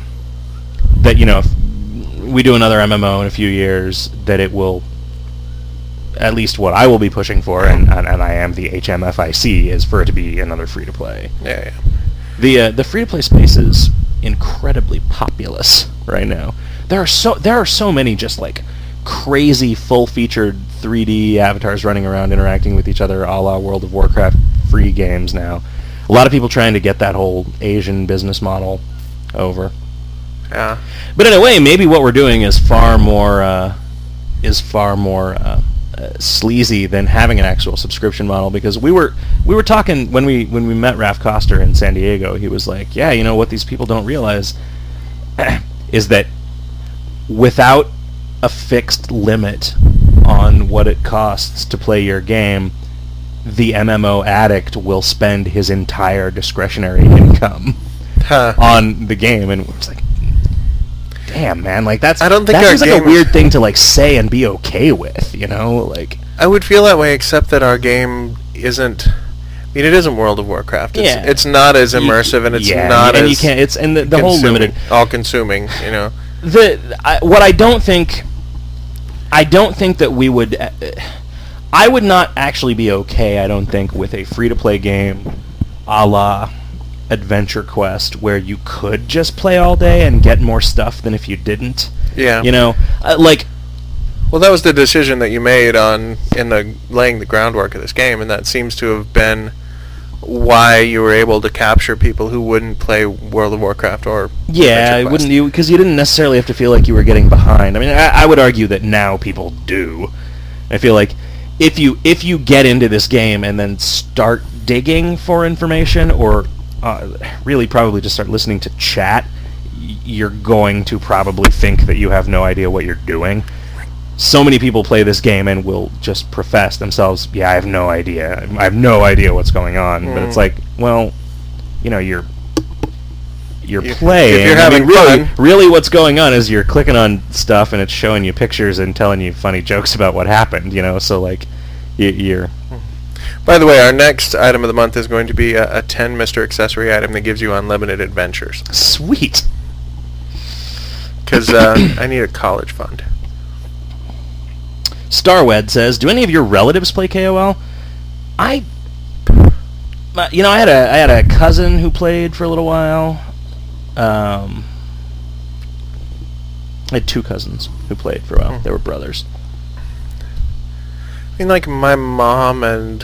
if we do another MMO in a few years, that it will, at least what I will be pushing for, and I am the HMFIC, is for it to be another free to play. The free to play space is incredibly populous right now. There are so many just like crazy full-featured 3D avatars running around interacting with each other, a la World of Warcraft free games now. A lot of people trying to get that whole Asian business model over. Yeah. But in a way, maybe what we're doing is far more sleazy than having an actual subscription model, because we were talking when we met Raph Koster in San Diego. He was like, yeah, what these people don't realize is that without a fixed limit on what it costs to play your game, the MMO addict will spend his entire discretionary income on the game. And it's like, damn, man, like that seems like a weird thing to like say and be okay with, like. I would feel that way, except that our game isn't. I mean, it isn't World of Warcraft. It's not as immersive, and it's not as. And you can't. It's and the whole limited, all-consuming. What I don't think that we would. I would not actually be okay, I don't think, with a free-to-play game a la Adventure Quest, where you could just play all day and get more stuff than if you didn't. Yeah. Well, that was the decision that you made laying the groundwork of this game, and that seems to have been why you were able to capture people who wouldn't play World of Warcraft or Adventure Quest. Because you didn't necessarily have to feel like you were getting behind. I mean, I would argue that now people do. I feel like if you get into this game and then start digging for information, or really probably just start listening to chat, you're going to probably think that you have no idea what you're doing. So many people play this game and will just profess themselves, I have no idea. I have no idea what's going on. But it's like, well, you're playing. If you're having fun. Really what's going on is you're clicking on stuff and it's showing you pictures and telling you funny jokes about what happened, so like you're... By the way, our next item of the month is going to be a 10 Mr. Accessory item that gives you unlimited adventures. Sweet. Because I need a college fund. Starwed says, do any of your relatives play KOL? I had a cousin who played for a little while. I had two cousins who played for a while. They were brothers. I mean, like, my mom and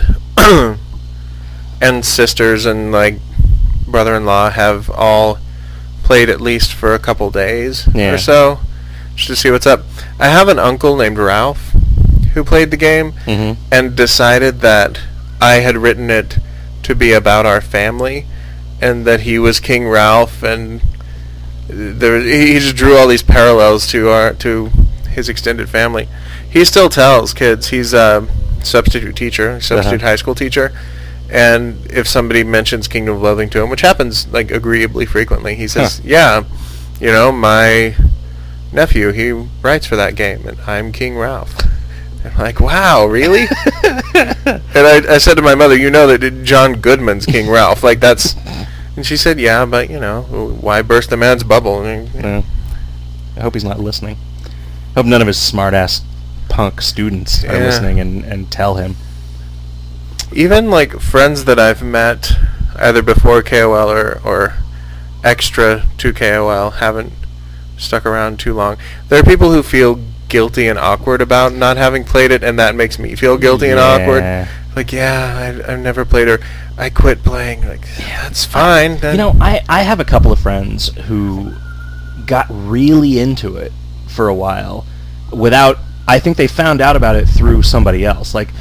and sisters and, like, brother-in-law have all played at least for a couple days or so. just to see what's up. I have an uncle named Ralph who played the game and decided that I had written it to be about our family, and that he was King Ralph, and he just drew all these parallels to his extended family. He still tells kids. He's a substitute teacher, high school teacher, and if somebody mentions Kingdom of Loathing to him, which happens like agreeably frequently, he says, "Yeah, my nephew, he writes for that game, and I'm King Ralph." I'm like, wow, really? And I said to my mother, that John Goodman's King Ralph, like that's. And she said, yeah, but, why burst a man's bubble? I hope he's not listening. I hope none of his smart-ass punk students are listening and tell him. Even, like, friends that I've met either before KOL or extra to KOL haven't stuck around too long. There are people who feel guilty and awkward about not having played it, and that makes me feel guilty and awkward. Like, I've never played, or I quit playing. Like, that's fine. I have a couple of friends who got really into it for a while I think they found out about it through somebody else. Like,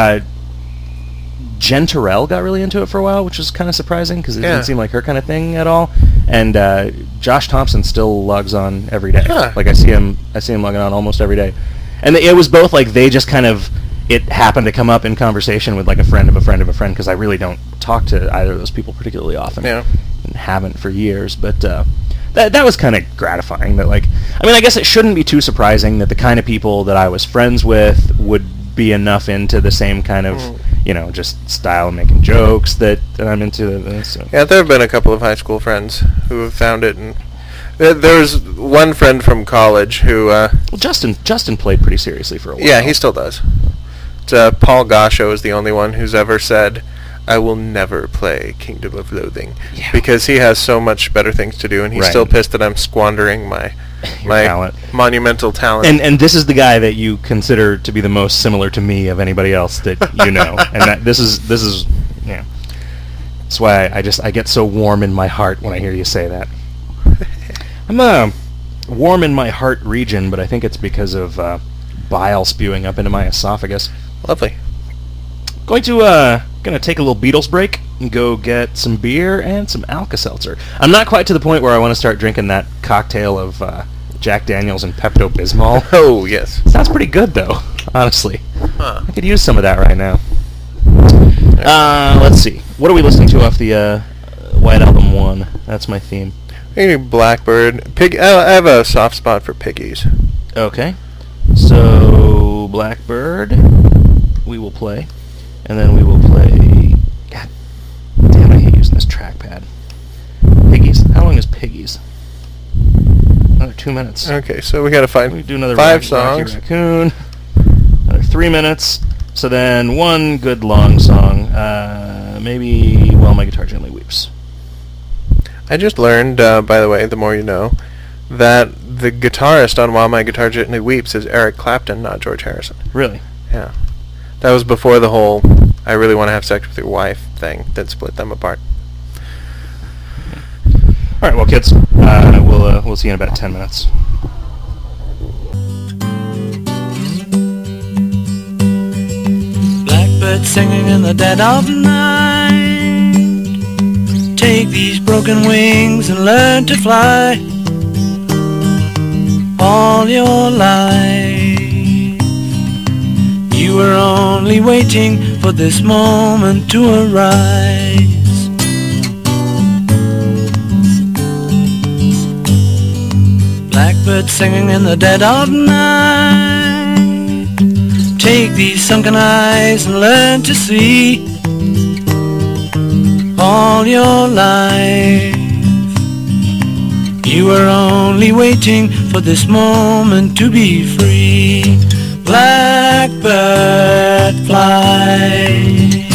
Jen Terrell got really into it for a while, which was kind of surprising because it didn't seem like her kind of thing at all. And Josh Thompson still logs on every day. Like, I see him logging on almost every day. And it was both like they just kind of, it happened to come up in conversation with like a friend of a friend of a friend, because I really don't talk to either of those people particularly often. And haven't for years. But that was kind of gratifying. That, like, I mean, I guess it shouldn't be too surprising that the kind of people that I was friends with would be enough into the same kind of, just style and making jokes that I'm into. So. Yeah, there have been a couple of high school friends who have found it, and there's one friend from college who... Justin played pretty seriously for a while. Yeah, he still does. Paul Gasho is the only one who's ever said, I will never play Kingdom of Loathing, because he has so much better things to do, and he's still pissed that I'm squandering my talent. Monumental talent. And this is the guy that you consider to be the most similar to me of anybody else that you know. And this is that's why I get so warm in my heart when I hear you say that. I'm warm in my heart region, but I think it's because of bile spewing up into my esophagus. Lovely. Gonna take a little Beatles break and go get some beer and some Alka-Seltzer. I'm not quite to the point where I want to start drinking that cocktail of Jack Daniels and Pepto-Bismol. Oh, yes. Sounds pretty good, though, honestly. I could use some of that right now. Let's see. What are we listening to off the White Album 1? That's my theme. Maybe Blackbird. I have a soft spot for Piggies. Okay. So, Blackbird, we will play. And then we will play... God damn, I hate using this trackpad. Piggies? How long is Piggies? Another 2 minutes. Okay, so we gotta find we do another 5 songs. Rocky Raccoon. Another 3 minutes. So then one good long song. Maybe While My Guitar Gently Weeps. I just learned, by the way, the more you know, that the guitarist on While My Guitar Gently Weeps is Eric Clapton, not George Harrison. Really? Yeah. That was before the whole I really want to have sex with your wife thing that split them apart. All right, well, kids, we'll see you in about 10 minutes. Blackbird singing in the dead of night. Take these broken wings and learn to fly all your life. You were only waiting for this moment to arise. Blackbird singing in the dead of night. Take these sunken eyes and learn to see all your life. You were only waiting for this moment to be free. Blackbird fly,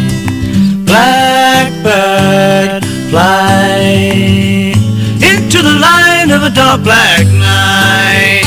blackbird fly, into the light of a dark black night.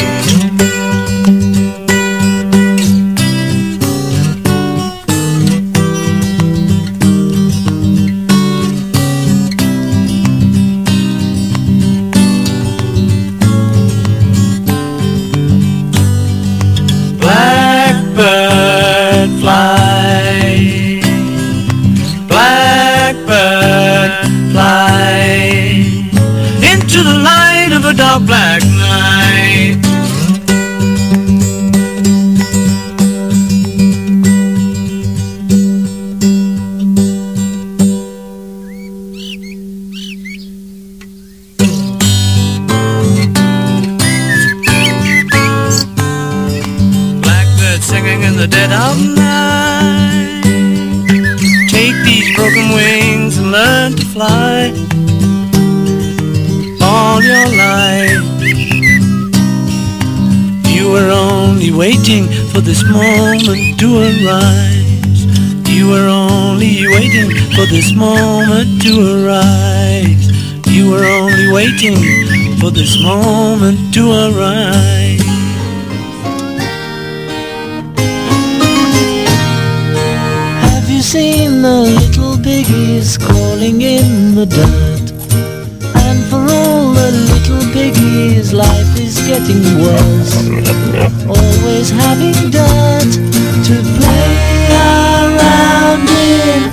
dead of night. Take these broken wings and learn to fly. All your life you were only waiting for this moment to arise. You were only waiting for this moment to arise. You were only waiting for this moment to arise. Have you seen the little piggies crawling in the dirt? And for all the little piggies, life is getting worse. Always having dirt to play around in.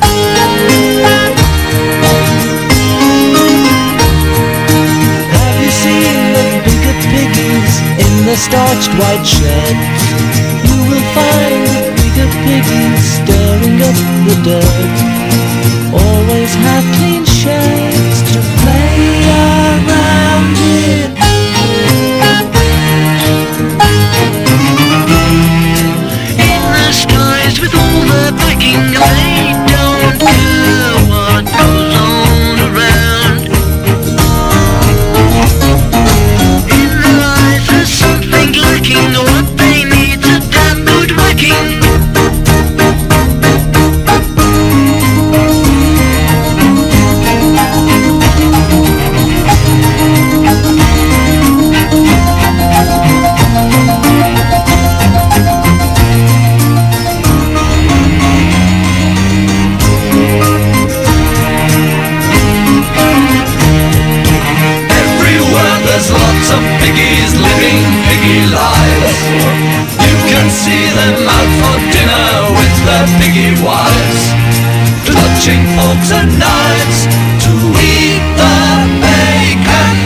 Have you seen the bigger piggies in the starched white shed? You will find the bigger piggies stirring up the dirt. Always have clean sheds to play around in. In the skies with all the packing, they don't care what goes on around. In their eyes there's something lacking, what they need's a damn good whacking. There's lots of piggies living piggy lives. You can see them out for dinner with their piggy wives, clutching forks and knives to eat the bacon.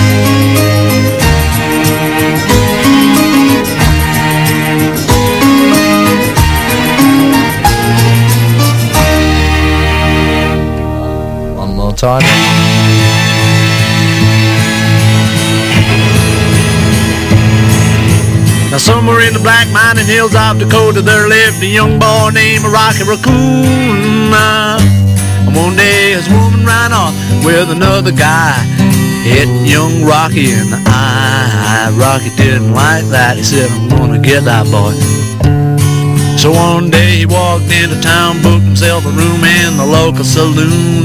One more time. Now somewhere in the black mining hills of Dakota there lived a young boy named Rocky Raccoon. And one day his woman ran off with another guy, hitting young Rocky in the eye. Rocky didn't like that, he said, I'm gonna get that boy. So one day he walked into town, booked himself a room in the local saloon.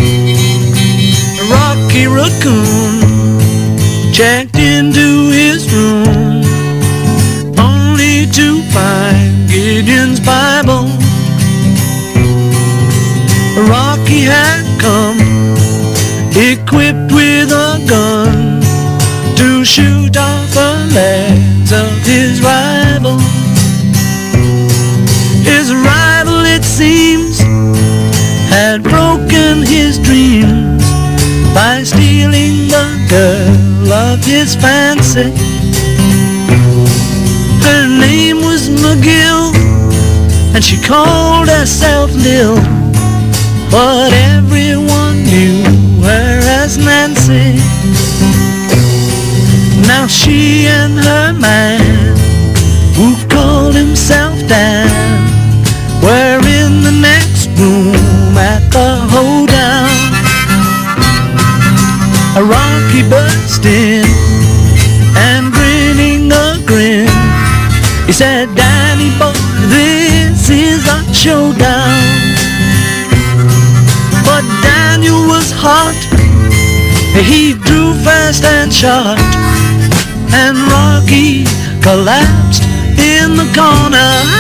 Rocky Raccoon checked into his room, only to find Gideon's Bible. Rocky had come equipped with a gun to shoot off the legs of his rival. His rival, it seems, had broken his dreams by stealing the girl of his fancy. Her name was McGill, and she called herself Lil, but everyone knew her as Nancy. Now she and her man, who called himself Dan, were in the next room at the hoedown. A Rocky burst in, and grinning a grin, he said, Danny boy, this is a showdown. But Daniel was hot, he drew fast and shot, and Rocky collapsed in the corner.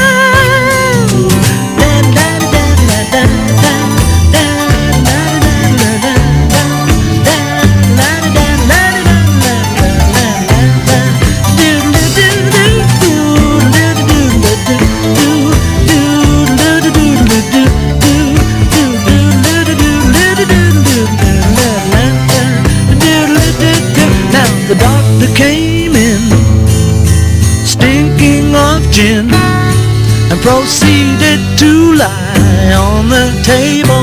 The doctor came in, stinking of gin, and proceeded to lie on the table.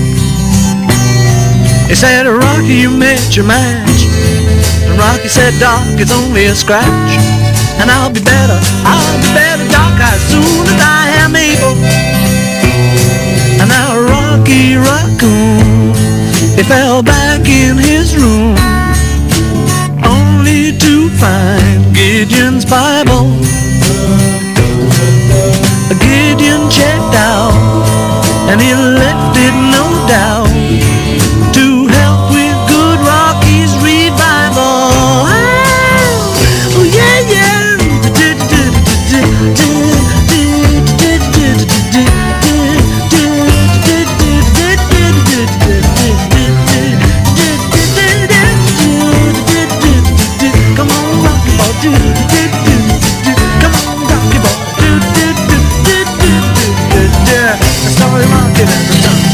He said, Rocky, you met your match. And Rocky said, Doc, it's only a scratch, and I'll be better dark as soon as I am able. And now Rocky Raccoon, he fell back in his room, only to find Gideon's Bible. Gideon checked out, and he left it no doubt to help with good Rocky's revival. Oh yeah, yeah. Come on, Rocky boy, come on, Rocky boy, I started rocking at the time.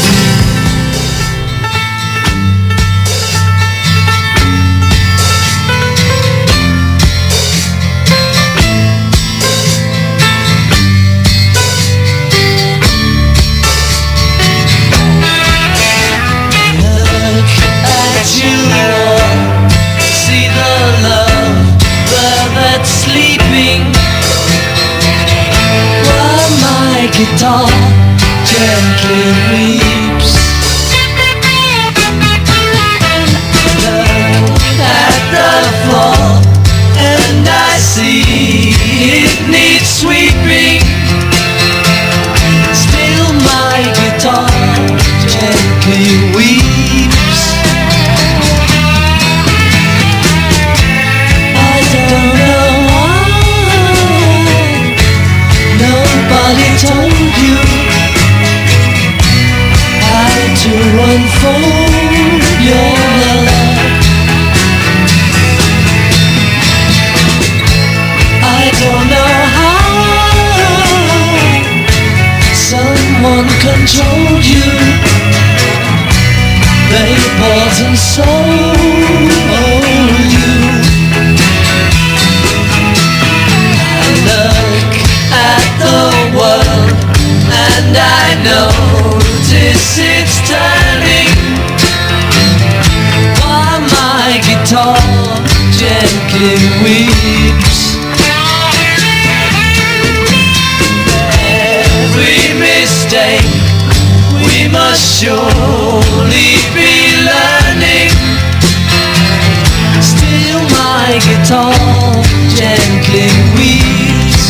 Guitar gently weeps. Look at the floor and I see it needs sweeping. Still my guitar gently weeps. I don't know why nobody told you how to unfold your love. I don't know how someone controlled you. They bought and sold you. I look at the world and I notice it's turning, while my guitar gently weeps. Every mistake we must surely be learning. Still my guitar gently weeps.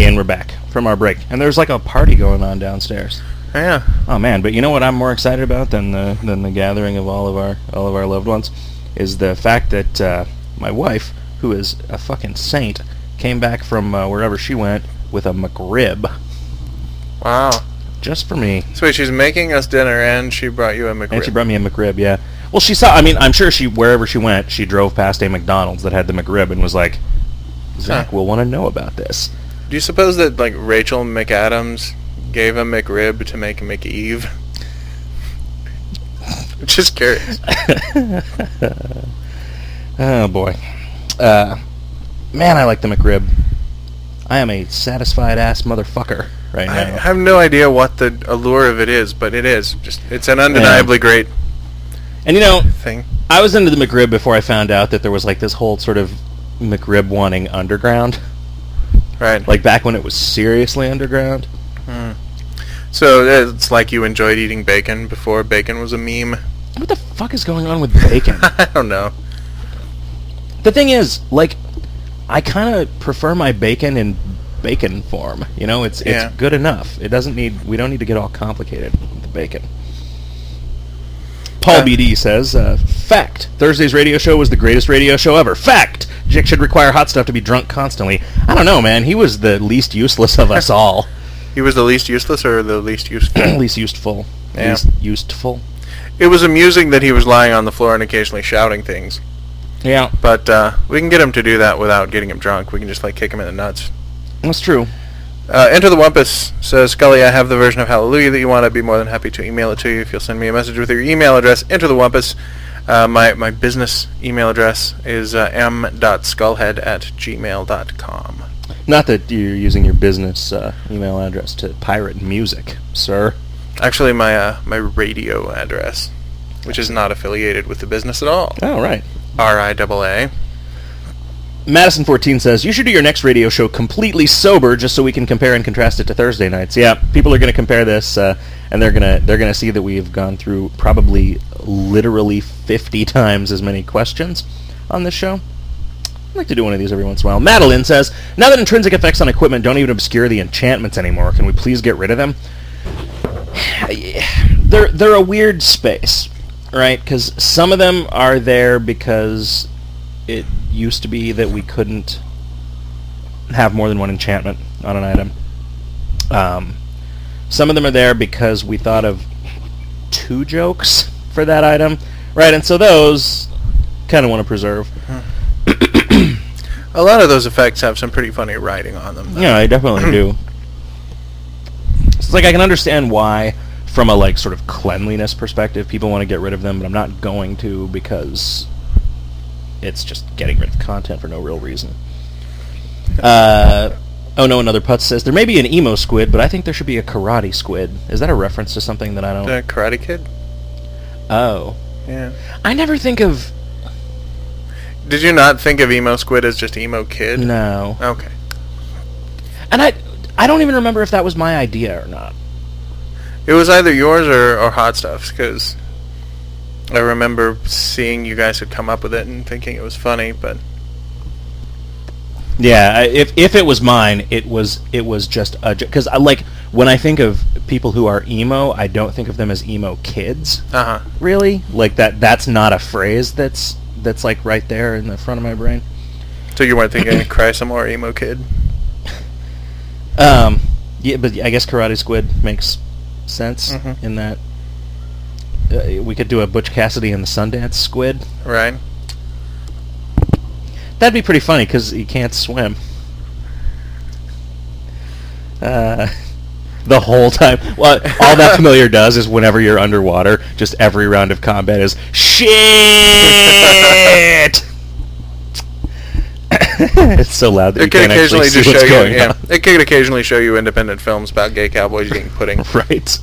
and we're back from our break, and there's like a party going on downstairs. Yeah. Oh man, but you know what I'm more excited about than the gathering of all of our loved ones is the fact that my wife, who is a fucking saint, came back from wherever she went with a McRib Wow. just for me. So wait, she's making us dinner and she brought you a McRib. And she brought me a McRib, yeah. Well, she saw. I mean, I'm sure wherever she went, she drove past a McDonald's that had the McRib and was like, "Zach will want to know about this." Do you suppose that like Rachel McAdams gave a McRib to make McEve? Just curious. Oh boy, man, I like the McRib. I am a satisfied ass motherfucker right I now. have no idea what the allure of it is, but it is. It's an undeniably great And you know, thing. I was into the McRib before I found out that there was like this whole sort of McRib wanting underground, Right. like back when it was seriously underground. So it's like you enjoyed eating bacon before bacon was a meme. What the fuck is going on with bacon? I don't know. The thing is, like, I kind of prefer my bacon in bacon form. You know, it's Yeah. good enough. We don't need to get all complicated with the bacon. Paul BD says, fact. Thursday's radio show was the greatest radio show ever. Fact. Jick should require Hot Stuff to be drunk constantly. I don't know, man. He was the least useless of us all. He was the least useless or the least useful? Least useful. Yeah. Least useful. It was amusing that he was lying on the floor and occasionally shouting things. Yeah, But we can get him to do that without getting him drunk. We can just like kick him in the nuts. that's true. Enter the Wumpus says, Scully, I have the version of Hallelujah that you want. I'd be more than happy to email it to you if you'll send me a message with your email address. Enter the Wumpus. My business email address is m.skullhead@gmail.com. Not that you're using your business email address to pirate music, sir. Actually, my radio address, which is not affiliated with the business at all. Oh, right. RIAA. Madison14 says, you should do your next radio show completely sober just so we can compare and contrast it to Thursday nights. Yeah, people are going to compare this, and they're gonna see that we've gone through probably literally 50 times as many questions on this show. I'd like to do one of these every once in a while. Madeline says, now that intrinsic effects on equipment don't even obscure the enchantments anymore, can we please get rid of them? They're a weird space, right? Because some of them are there because it used to be that we couldn't have more than one enchantment on an item. Some of them are there because we thought of 2 jokes for that item, right? And so those kind of want to preserve. A lot of those effects have some pretty funny writing on them, though. Yeah, I definitely do. It's like I can understand why, from a like sort of cleanliness perspective, people want to get rid of them, but I'm not going to because it's just getting rid of content for no real reason. Oh no, another Putz says there may be an emo squid, but I think there should be a karate squid. Is that a reference to something that I don't? The Karate Kid? Oh, Yeah. I never think of. Did you not think of Emo Squid as just Emo Kid? No, Okay. and I don't even remember if that was my idea or not. It was either yours or Hot Stuff's, because I remember seeing you guys had come up with it and thinking it was funny, but... Yeah, if it was mine, it was just a because like when I think of people who are emo, I don't think of them as emo kids. Uh-huh. Really, like that's not a phrase that's like right there in the front of my brain. So you weren't thinking, cry some more, Emo Kid? Yeah, but I guess Karate Squid makes sense in that we could do a Butch Cassidy and the Sundance Squid. Right. That'd be pretty funny because he can't swim. The whole time. Well, all that familiar does is whenever you're underwater, just every round of combat is shit. It's so loud that you can't actually see what's going on. It could occasionally show you independent films about gay cowboys eating pudding. Right.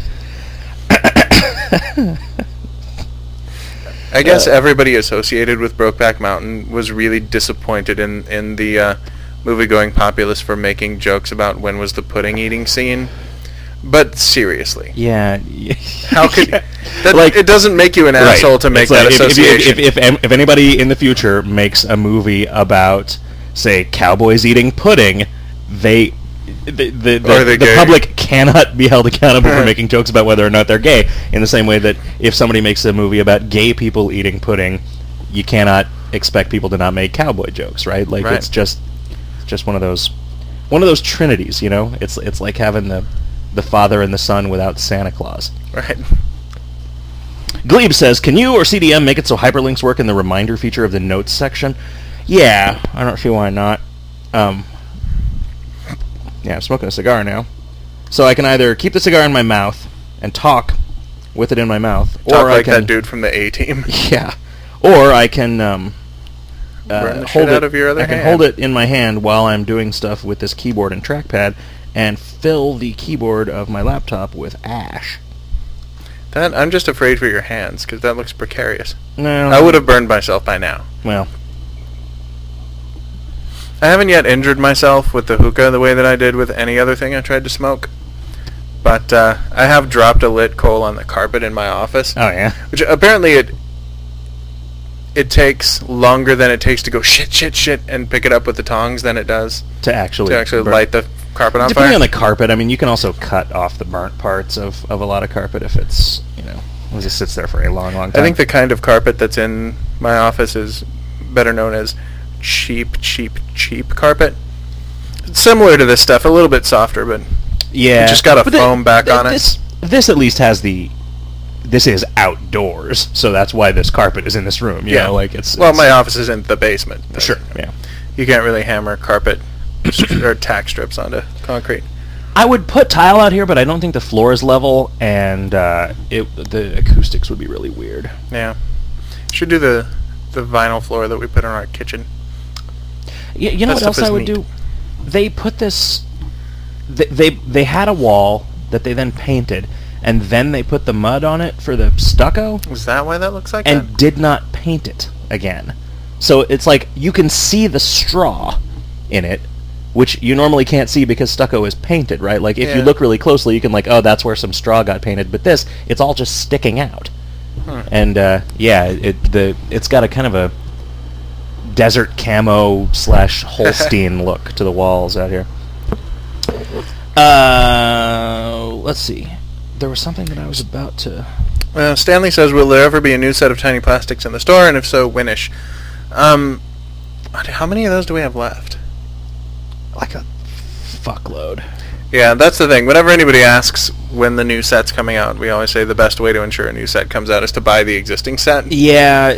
I guess everybody associated with Brokeback Mountain was really disappointed in the movie-going populace for making jokes about when was the pudding eating scene. But seriously, Yeah. how could Yeah. that? Like- it doesn't make you an asshole to make It's like that association. if anybody in the future makes a movie about, say, cowboys eating pudding, they the public cannot be held accountable for making jokes about whether or not they're gay. In the same way that if somebody makes a movie about gay people eating pudding, you cannot expect people to not make cowboy jokes, right? Like it's just one of those trinities, you know. It's like having the Father and the Son without Santa Claus. Right. Glebe says, "Can you or CDM make it so hyperlinks work in the reminder feature of the notes section?" Yeah, I don't see why not. Yeah, I'm smoking a cigar now. So I can either keep the cigar in my mouth and talk with it in my mouth, or I can, that dude from the A-Team. Yeah. Or I can burn the shit out of your other hand. I can hold it in my hand while I'm doing stuff with this keyboard and trackpad and fill the keyboard of my laptop with ash. I'm just afraid for your hands, because that looks precarious. No. I would have burned myself by now. Well. I haven't yet injured myself with the hookah the way that I did with any other thing I tried to smoke. But I have dropped a lit coal on the carpet in my office. Oh, yeah? Which apparently it takes longer than it takes to go shit, and pick it up with the tongs than it does to actually light the carpet on fire. Depending on the carpet, I mean, you can also cut off the burnt parts of a lot of carpet if it's, as it sits there for a long, long time. I think the kind of carpet that's in my office is better known as cheap carpet. It's similar to this stuff, a little bit softer, but yeah, it just got a foam back on it. This at least has this is outdoors, so that's why this carpet is in this room. You know, like it's my office is in the basement. Sure, yeah. You can't really hammer carpet or tack strips onto concrete. I would put tile out here, but I don't think the floor is level, and the acoustics would be really weird. Yeah, should do the vinyl floor that we put in our kitchen. You know what else I would do? They put this. They had a wall that they then painted, and then they put the mud on it for the stucco. Is that why that looks like and that? And did not paint it again. So it's like you can see the straw in it, which you normally can't see because stucco is painted, right? Like if you look really closely, you can that's where some straw got painted. But it's all just sticking out. And it's got a kind of a desert camo / Holstein look to the walls out here. Let's see. There was something that I was about to... Stanley says, will there ever be a new set of Tiny Plastics in the store? And if so, whenish? How many of those do we have left? Like a fuckload. Yeah, that's the thing. Whenever anybody asks when the new set's coming out, we always say the best way to ensure a new set comes out is to buy the existing set. Yeah,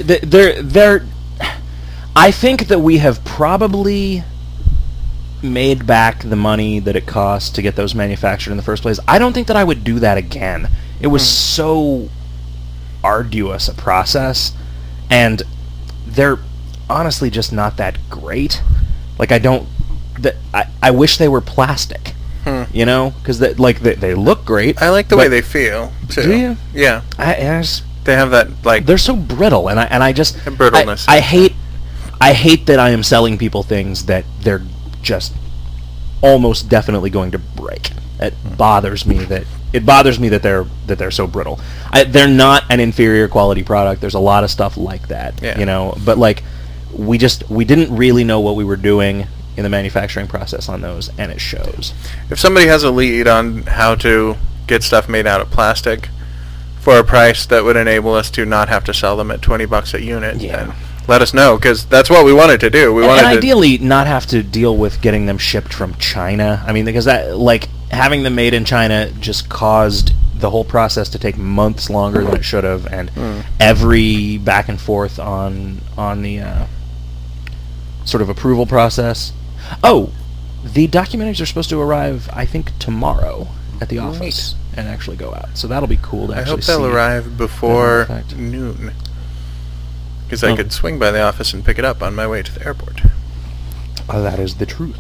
I think that we have probably made back the money that it cost to get those manufactured in the first place. I don't think that I would do that again. It was so arduous a process, and they're honestly just not that great. Like, I wish they were plastic. Because they look great. I like the way they feel too. Do you? Yeah. They have that they're so brittle, and I just brittleness. I hate that I am selling people things that they're just almost definitely going to break. It bothers me that they're so brittle. They're not an inferior quality product. There's a lot of stuff like that, But we didn't really know what we were doing in the manufacturing process on those, and it shows. If somebody has a lead on how to get stuff made out of plastic for a price that would enable us to not have to sell them at $20 a unit, then let us know, because that's what we wanted to do. And ideally not have to deal with getting them shipped from China. I mean, because having them made in China just caused the whole process to take months longer than it should have, and every back and forth on the sort of approval process. Oh, the documentaries are supposed to arrive, I think, tomorrow at the office and actually go out. So that'll be cool to actually see. I hope they'll arrive before noon, because I could swing by the office and pick it up on my way to the airport. That is the truth.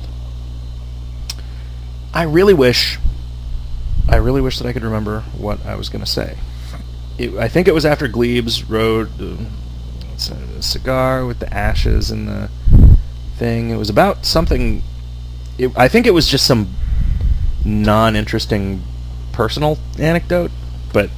I really wish that I could remember what I was going to say. I think it was after Glebe's wrote a cigar with the ashes and the thing. It was about something. I think it was just some non-interesting personal anecdote, but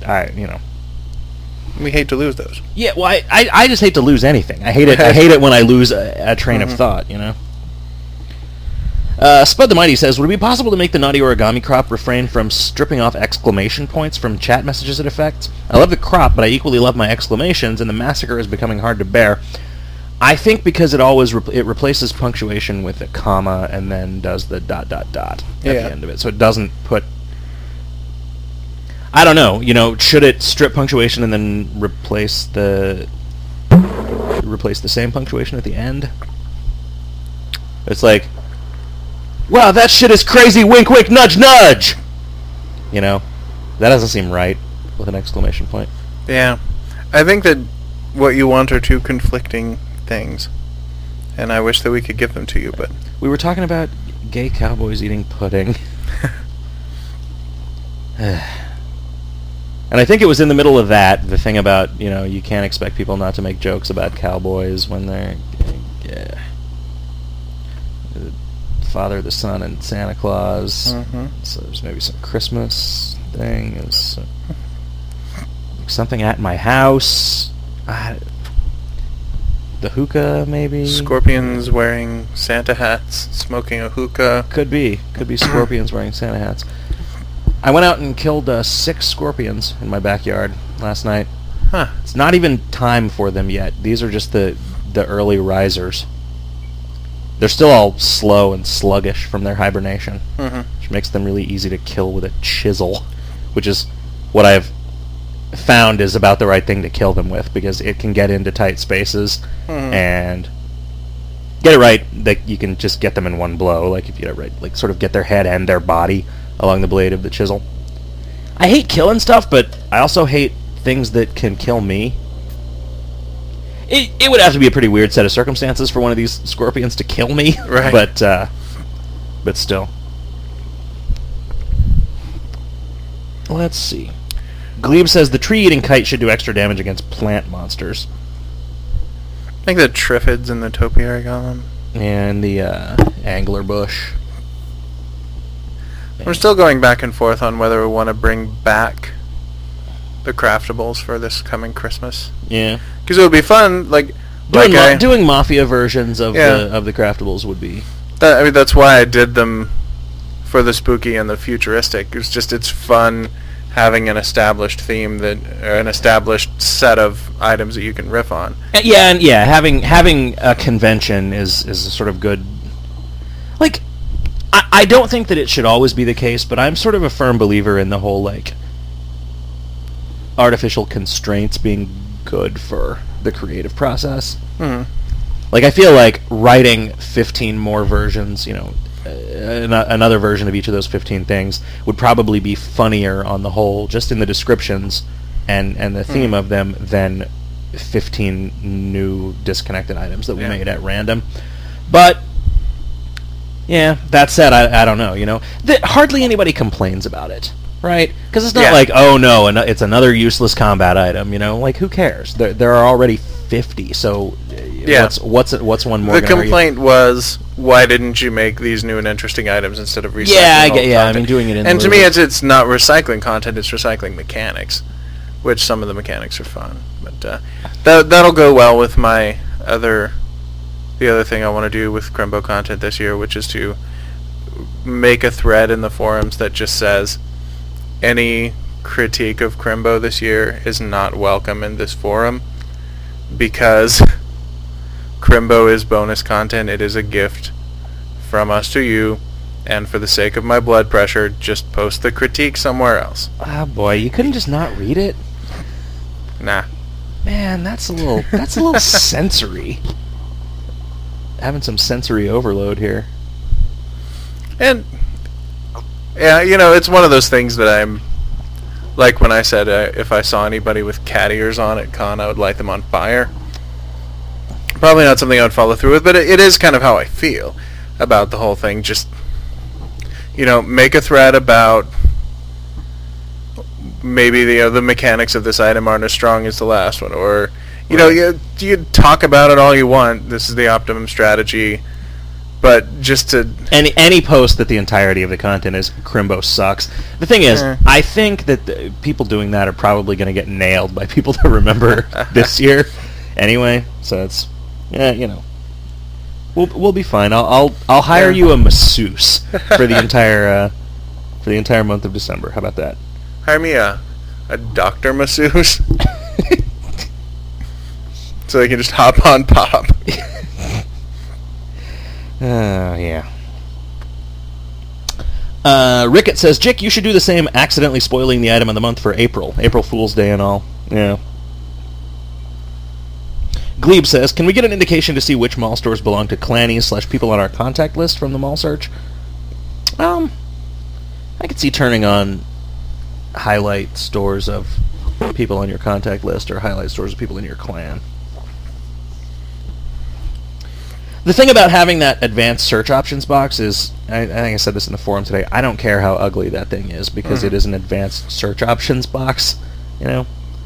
we hate to lose those. Yeah, well, I just hate to lose anything. I hate it. I hate it when I lose a train of thought. Spud the Mighty says, would it be possible to make the Naughty Origami crop refrain from stripping off exclamation points from chat messages it affects? I love the crop, but I equally love my exclamations, and the massacre is becoming hard to bear. I think because it always it replaces punctuation with a comma and then does the ... at the end of it. So it doesn't put... I don't know. Should it strip punctuation and then replace the same punctuation at the end? It's like, wow, that shit is crazy, wink, wink, nudge, nudge! That doesn't seem right with an exclamation point. Yeah. I think that what you want are two conflicting things. And I wish that we could give them to you, but... We were talking about gay cowboys eating pudding. And I think it was in the middle of that, the thing about, you can't expect people not to make jokes about cowboys when they're gay. The Father, the Son, and Santa Claus. Mm-hmm. So there's maybe some Christmas thing. There's something at my house. The hookah, maybe? Scorpions wearing Santa hats, smoking a hookah. Could be scorpions wearing Santa hats. I went out and killed 6 scorpions in my backyard last night. Huh. It's not even time for them yet. These are just the early risers. They're still all slow and sluggish from their hibernation, which makes them really easy to kill with a chisel, which is what I've found is about the right thing to kill them with, because it can get into tight spaces and get it right. You can just get them in one blow, like if you get it right, like sort of get their head and their body along the blade of the chisel. I hate killing stuff, but I also hate things that can kill me. It would have to be a pretty weird set of circumstances for one of these scorpions to kill me, right? But still. Let's see. Glebe says the tree-eating kite should do extra damage against plant monsters. I think the Triffids and the Topiary Golem. And the angler bush. We're still going back and forth on whether we want to bring back the craftables for this coming Christmas. Yeah. Because it would be fun, doing Mafia versions of the craftables would be... that's why I did them for the spooky and the futuristic. It's fun having an established theme or an established set of items that you can riff on. Having a convention is a sort of good. Like, I don't think that it should always be the case, but I'm sort of a firm believer in the whole artificial constraints being good for the creative process. Like, I feel like writing 15 more versions, another version of each of those 15 things would probably be funnier on the whole, just in the descriptions and the theme of them, than 15 new disconnected items that we made at random. But yeah, that said, I don't know. Hardly anybody complains about it, right? Because it's not like, oh no, it's another useless combat item. Like, who cares? There are already 50, so what's one more? The complaint was, why didn't you make these new and interesting items instead of recycling? I mean, doing it in. And to me, it's not recycling content; it's recycling mechanics, which some of the mechanics are fun. But that'll go well with the other thing I want to do with Crimbo content this year, which is to make a thread in the forums that just says any critique of Crimbo this year is not welcome in this forum, because Crimbo is bonus content. It is a gift from us to you, and for the sake of my blood pressure, just post the critique somewhere else. Ah, boy, you couldn't just not read it? Nah. Man, that's a little sensory. Having some sensory overload here. And yeah, it's one of those things that I'm like when I said if I saw anybody with cat ears on at con, I would light them on fire. Probably not something I would follow through with, but it is kind of how I feel about the whole thing. Just, make a thread about maybe the mechanics of this item aren't as strong as the last one, or you talk about it all you want. This is the optimum strategy, but just to any post that the entirety of the content is Crimbo sucks. The thing is, I think that people doing that are probably going to get nailed by people that remember this year anyway. So it's We'll be fine. I'll hire you a masseuse for the entire month of December. How about that? Hire me a doctor masseuse. So they can just hop on pop. Yeah. Rickett says, Jick, you should do the same, accidentally spoiling the item of the month for April. April Fool's Day and all. Yeah. Glebe says, can we get an indication to see which mall stores belong to Clannies / people on our contact list from the mall search? I could see turning on highlight stores of people on your contact list or highlight stores of people in your clan. The thing about having that advanced search options box is, I think I said this in the forum today, I don't care how ugly that thing is because it is an advanced search options box, you know?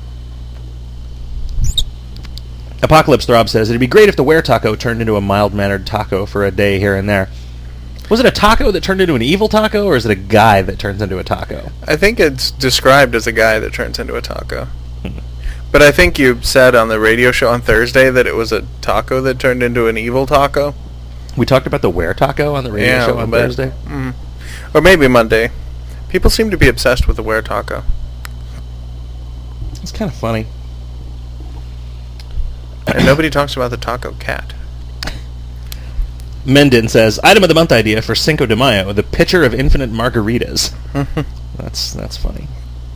Apocalypse Throb says, it'd be great if the Were Taco turned into a mild-mannered taco for a day here and there. Was it a taco that turned into an evil taco, or is it a guy that turns into a taco? I think it's described as a guy that turns into a taco. But I think you said on the radio show on Thursday that it was a taco that turned into an evil taco. We talked about the Were Taco on the radio show on Thursday? Mm-hmm. Or maybe Monday. People seem to be obsessed with the Were Taco. It's kind of funny. And nobody talks about the taco cat. Mendon says, item of the month idea for Cinco de Mayo, the pitcher of infinite margaritas. That's funny.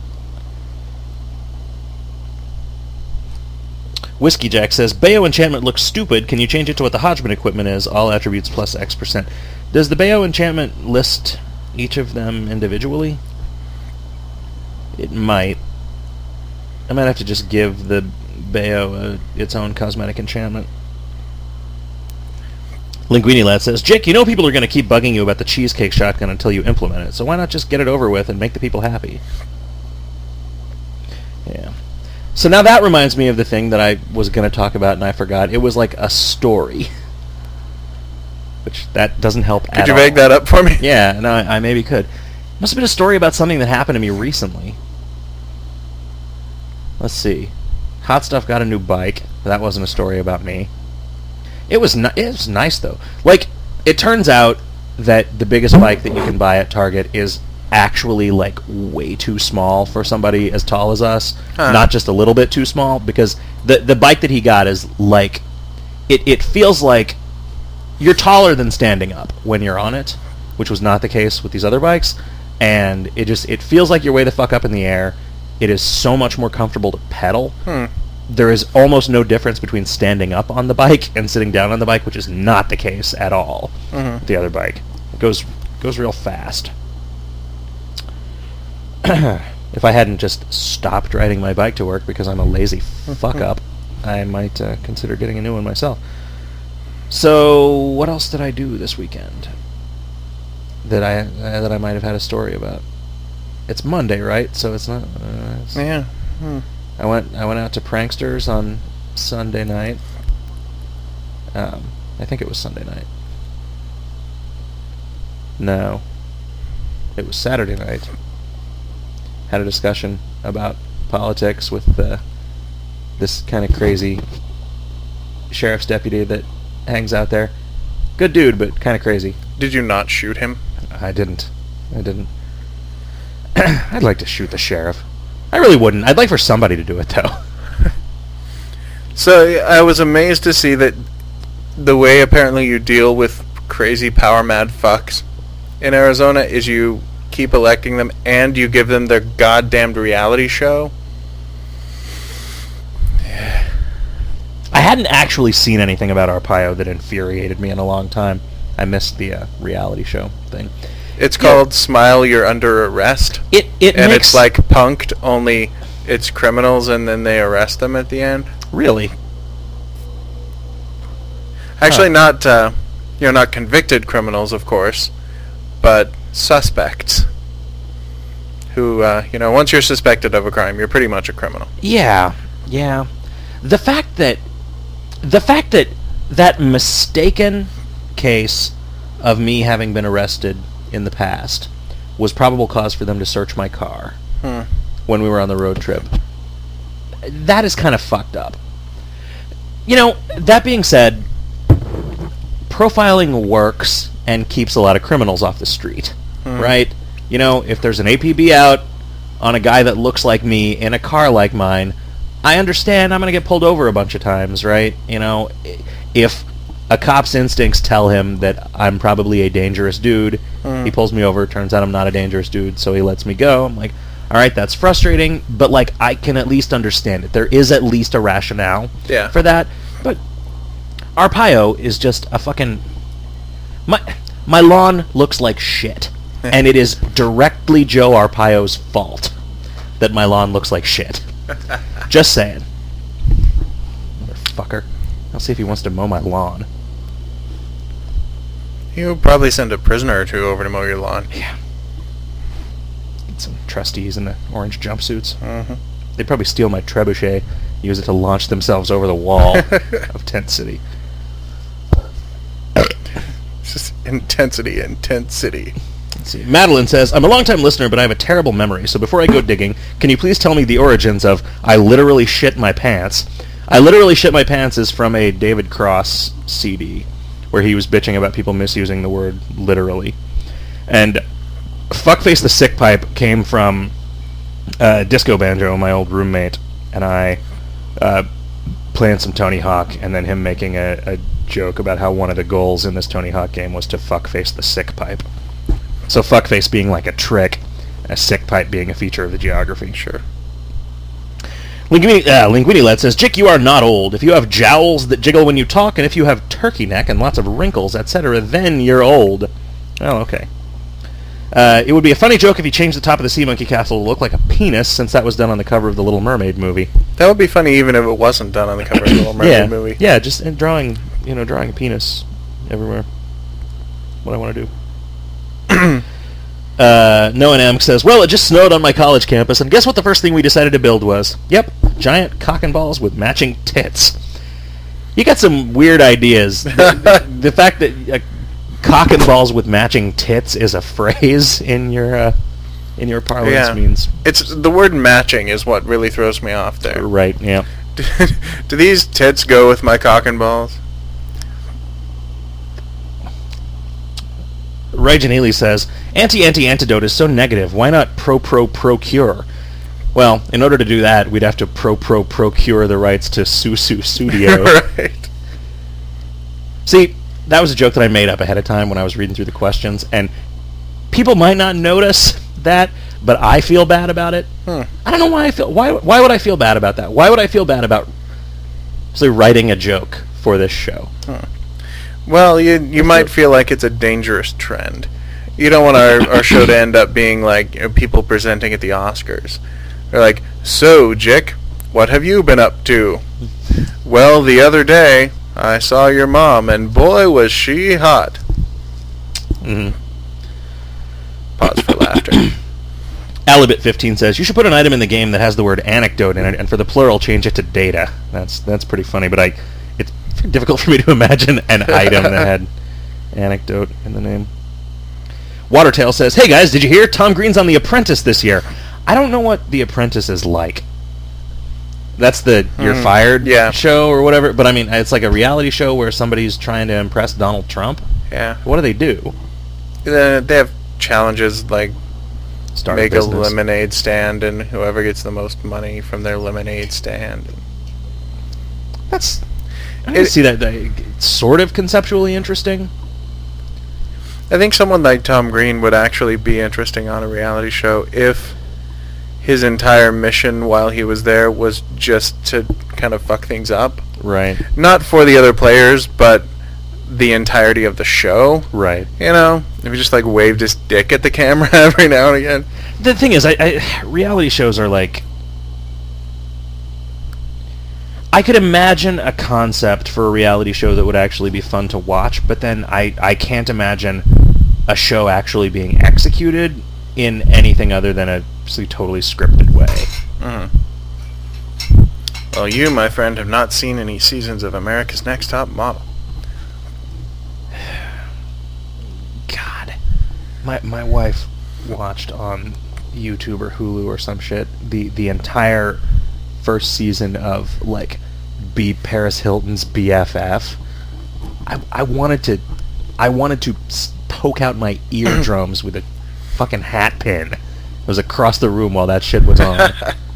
Whiskey Jack says, Bayo enchantment looks stupid. Can you change it to what the Hodgman equipment is? All attributes plus X%. Does the Bayo enchantment list each of them individually? It might. I might have to just give the Bayo its own cosmetic enchantment. Linguini Lad says, Jick, you know people are going to keep bugging you about the cheesecake shotgun until you implement it, so why not just get it over with and make the people happy? Yeah. So now that reminds me of the thing that I was going to talk about and I forgot. It was like a story. Which, that doesn't help at all. Could you make that up for me? Yeah, no, I maybe could. Must have been a story about something that happened to me recently. Let's see. Hot Stuff got a new bike. That wasn't a story about me. It was nice, though. Like, it turns out that the biggest bike that you can buy at Target is actually, like, way too small for somebody as tall as us. Not just a little bit too small, because the bike that he got is, like, it feels like you're taller than standing up when you're on it, which was not the case with these other bikes, and it feels like you're way the fuck up in the air. It is so much more comfortable to pedal. There is almost no difference between standing up on the bike and sitting down on the bike, which is not the case at all with the other bike. It goes real fast. If I hadn't just stopped riding my bike to work because I'm a lazy fuck-up, I might consider getting a new one myself. So, what else did I do this weekend that I might have had a story about? It's Monday, right? So it's not... Yeah. I went out to Pranksters on Sunday night. I think it was Sunday night. No. It was Saturday night. Had a discussion about politics with this kind of crazy sheriff's deputy that hangs out there. Good dude, but kind of crazy. Did you not shoot him? I didn't. I'd like to shoot the sheriff. I really wouldn't. I'd like for somebody to do it, though. So, I was amazed to see that the way apparently you deal with crazy power-mad fucks in Arizona is you keep electing them and you give them their goddamned reality show. I hadn't actually seen anything about Arpaio that infuriated me in a long time. I missed the reality show thing. It's called Smile, You're Under Arrest. It's like Punk'd, only it's criminals and then they arrest them at the end. Really? Actually, not not convicted criminals, of course, but suspects. Who, once you're suspected of a crime, you're pretty much a criminal. Yeah. The fact that that mistaken case of me having been arrested in the past was probable cause for them to search my car when we were on the road trip. That is kind of fucked up. That being said, profiling works and keeps a lot of criminals off the street, right? You know, if there's an APB out on a guy that looks like me in a car like mine, I understand I'm going to get pulled over a bunch of times, right? You know, if a cop's instincts tell him that I'm probably a dangerous dude, he pulls me over, turns out I'm not a dangerous dude, so he lets me go. I'm like, all right, that's frustrating, but, like, I can at least understand it. There is at least a rationale for that. But Arpaio is just a fucking... My lawn looks like shit. And it is directly Joe Arpaio's fault that my lawn looks like shit. Just saying. Motherfucker. I'll see if he wants to mow my lawn. He'll probably send a prisoner or two over to mow your lawn. Yeah. Some trustees in the orange jumpsuits. They'd probably steal my trebuchet, use it to launch themselves over the wall of Tent City. It's just intensity. Let's see. Madeline says, I'm a long-time listener, but I have a terrible memory, so before I go digging, can you please tell me the origins of I literally shit my pants? I literally shit my pants is from a David Cross CD, where he was bitching about people misusing the word literally. And Fuckface the Sick Pipe came from Disco Banjo, my old roommate, and I playing some Tony Hawk, and then him making a joke about how one of the goals in this Tony Hawk game was to fuckface the sick pipe. So fuckface being like a trick, a sick pipe being a feature of the geography. Sure. Linguini Led says, Jick, you are not old. If you have jowls that jiggle when you talk, and if you have turkey neck and lots of wrinkles, etc., then you're old. Oh, okay. It would be a funny joke if you changed the top of the sea monkey castle to look like a penis, since that was done on the cover of the Little Mermaid movie. That would be funny even if it wasn't done on the cover of the Little Mermaid movie. Yeah, just drawing a penis everywhere. What I want to do. Noah M says, well, it just snowed on my college campus, and guess what the first thing we decided to build was? Yep, giant cock and balls with matching tits. You got some weird ideas. The fact that cock and balls with matching tits is a phrase in your parlance means... It's the word matching is what really throws me off there. Right, yeah. Do these tits go with my cock and balls? Ray Janili says, anti-antidote is so negative. Why not pro-cure? Well, in order to do that, we'd have to procure the rights to Susu Studio. Right. See, that was a joke that I made up ahead of time when I was reading through the questions, and people might not notice that, but I feel bad about it. I don't know why I feel... Why would I feel bad about that? Why would I feel bad about writing a joke for this show? Well, you might feel like it's a dangerous trend. You don't want our show to end up being like people presenting at the Oscars. They're like, so, Jick, what have you been up to? Well, the other day, I saw your mom, and boy, was she hot. Pause for laughter. Alibit15 says, you should put an item in the game that has the word anecdote in it, and for the plural, change it to data. That's pretty funny, but it's difficult for me to imagine an item that had anecdote in the name. Watertail says, hey guys, did you hear? Tom Green's on The Apprentice this year. I don't know what The Apprentice is like. That's the You're Fired show or whatever, but I mean, it's like a reality show where somebody's trying to impress Donald Trump. Yeah. What do they do? They have challenges like Start make a a lemonade stand, and whoever gets the most money from their lemonade stand. I can see that sort of conceptually interesting. I think someone like Tom Green would actually be interesting on a reality show if his entire mission while he was there was just to kind of fuck things up. Right. Not for the other players, but the entirety of the show. Right. You know, if he just like waved his dick at the camera every now and again. The thing is, reality shows are like... I could imagine a concept for a reality show that would actually be fun to watch, but then I can't imagine a show actually being executed in anything other than a totally scripted way. Well, you, my friend, have not seen any seasons of America's Next Top Model. God. My wife watched on YouTube or Hulu or some shit the entire first season of, like, Paris Hilton's BFF. I wanted to poke out my eardrums with a fucking hat pin. It was across the room while that shit was on.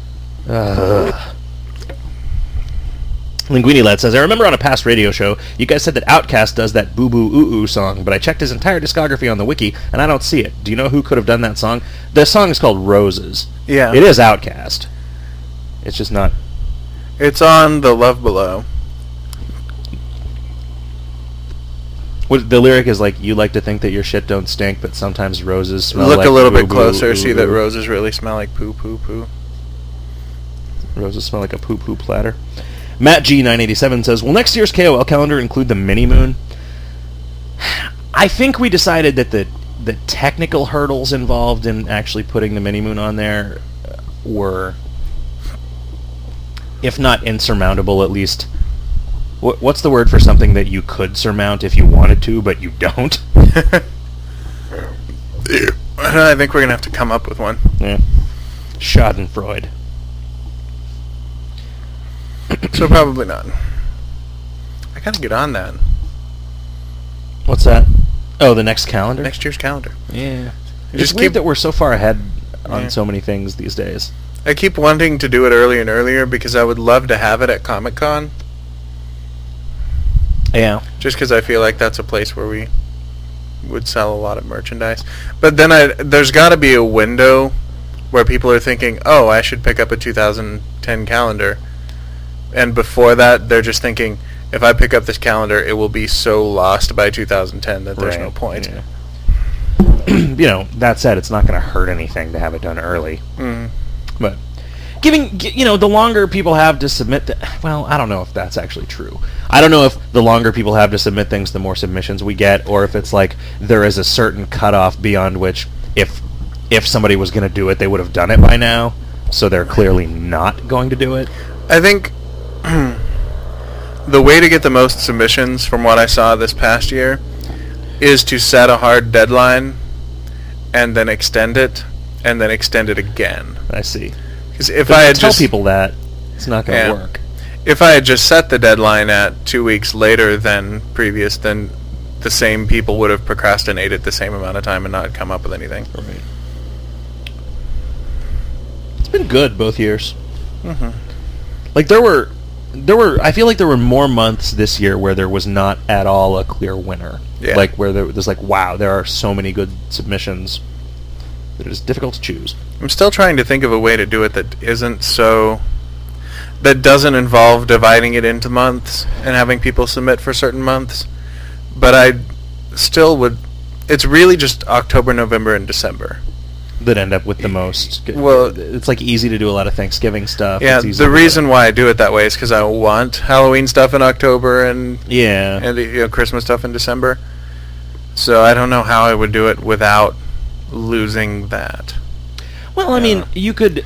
Linguini Lad says, I remember on a past radio show, you guys said that Outkast does that Boo Boo Ooh Ooh song, but I checked his entire discography on the wiki, and I don't see it. Do you know who could have done that song? The song is called Roses. Yeah. It is Outkast. It's just not... It's on The Love Below. What, the lyric is like, you like to think that your shit don't stink, but sometimes roses smell Look like a little boo bit boo, closer, ooh, see that ooh. roses really smell like poo poo poo. Roses smell like a poo-poo platter. Matt G987 says, will next year's KOL calendar include the mini-moon? I think we decided that the technical hurdles involved in actually putting the mini-moon on there were, if not insurmountable, at least... What's the word for something that you could surmount if you wanted to, but you don't? I think we're going to have to come up with one. Yeah. Schadenfreude. So probably not. I gotta get on that. What's that? Oh, the next calendar? Next year's calendar. Yeah. It's Just weird keep- that we're so far ahead on Yeah. so many things these days. I keep wanting to do it earlier and earlier because I would love to have it at Comic-Con. Yeah. Just because I feel like that's a place where we would sell a lot of merchandise. But then there's got to be a window where people are thinking, oh, I should pick up a 2010 calendar. And before that, they're just thinking, if I pick up this calendar, it will be so lost by 2010 that there's no Right, point. yeah. You know, that said, it's not going to hurt anything to have it done early. Mm. But the longer people have to submit... well, I don't know if that's actually true. I don't know if the longer people have to submit things, the more submissions we get, or if it's like there is a certain cutoff beyond which if somebody was going to do it, they would have done it by now, so they're clearly not going to do it. I think the way to get the most submissions from what I saw this past year is to set a hard deadline and then extend it and then extend it again. I see. Because if But I to had tell just people that, it's not going to Yeah. work. if I had just set the deadline at 2 weeks later than previous, then the same people would have procrastinated the same amount of time and not come up with anything. Right. It's been good both years. Mm-hmm. Like there were I feel like there were more months this year where there was not at all a clear winner. Yeah. Like where there's like, wow, there are so many good submissions that it is difficult to choose. I'm still trying to think of a way to do it that doesn't involve dividing it into months and having people submit for certain months. But I still would... It's really just October, November, and December. That end up with the most. Well- it's like easy to do a lot of Thanksgiving stuff. Yeah, It's easy the to do reason why I do it that way is because I want Halloween stuff in October and Yeah. Christmas stuff in December. So I don't know how I would do it without losing that. Well, I mean, Yeah. you could.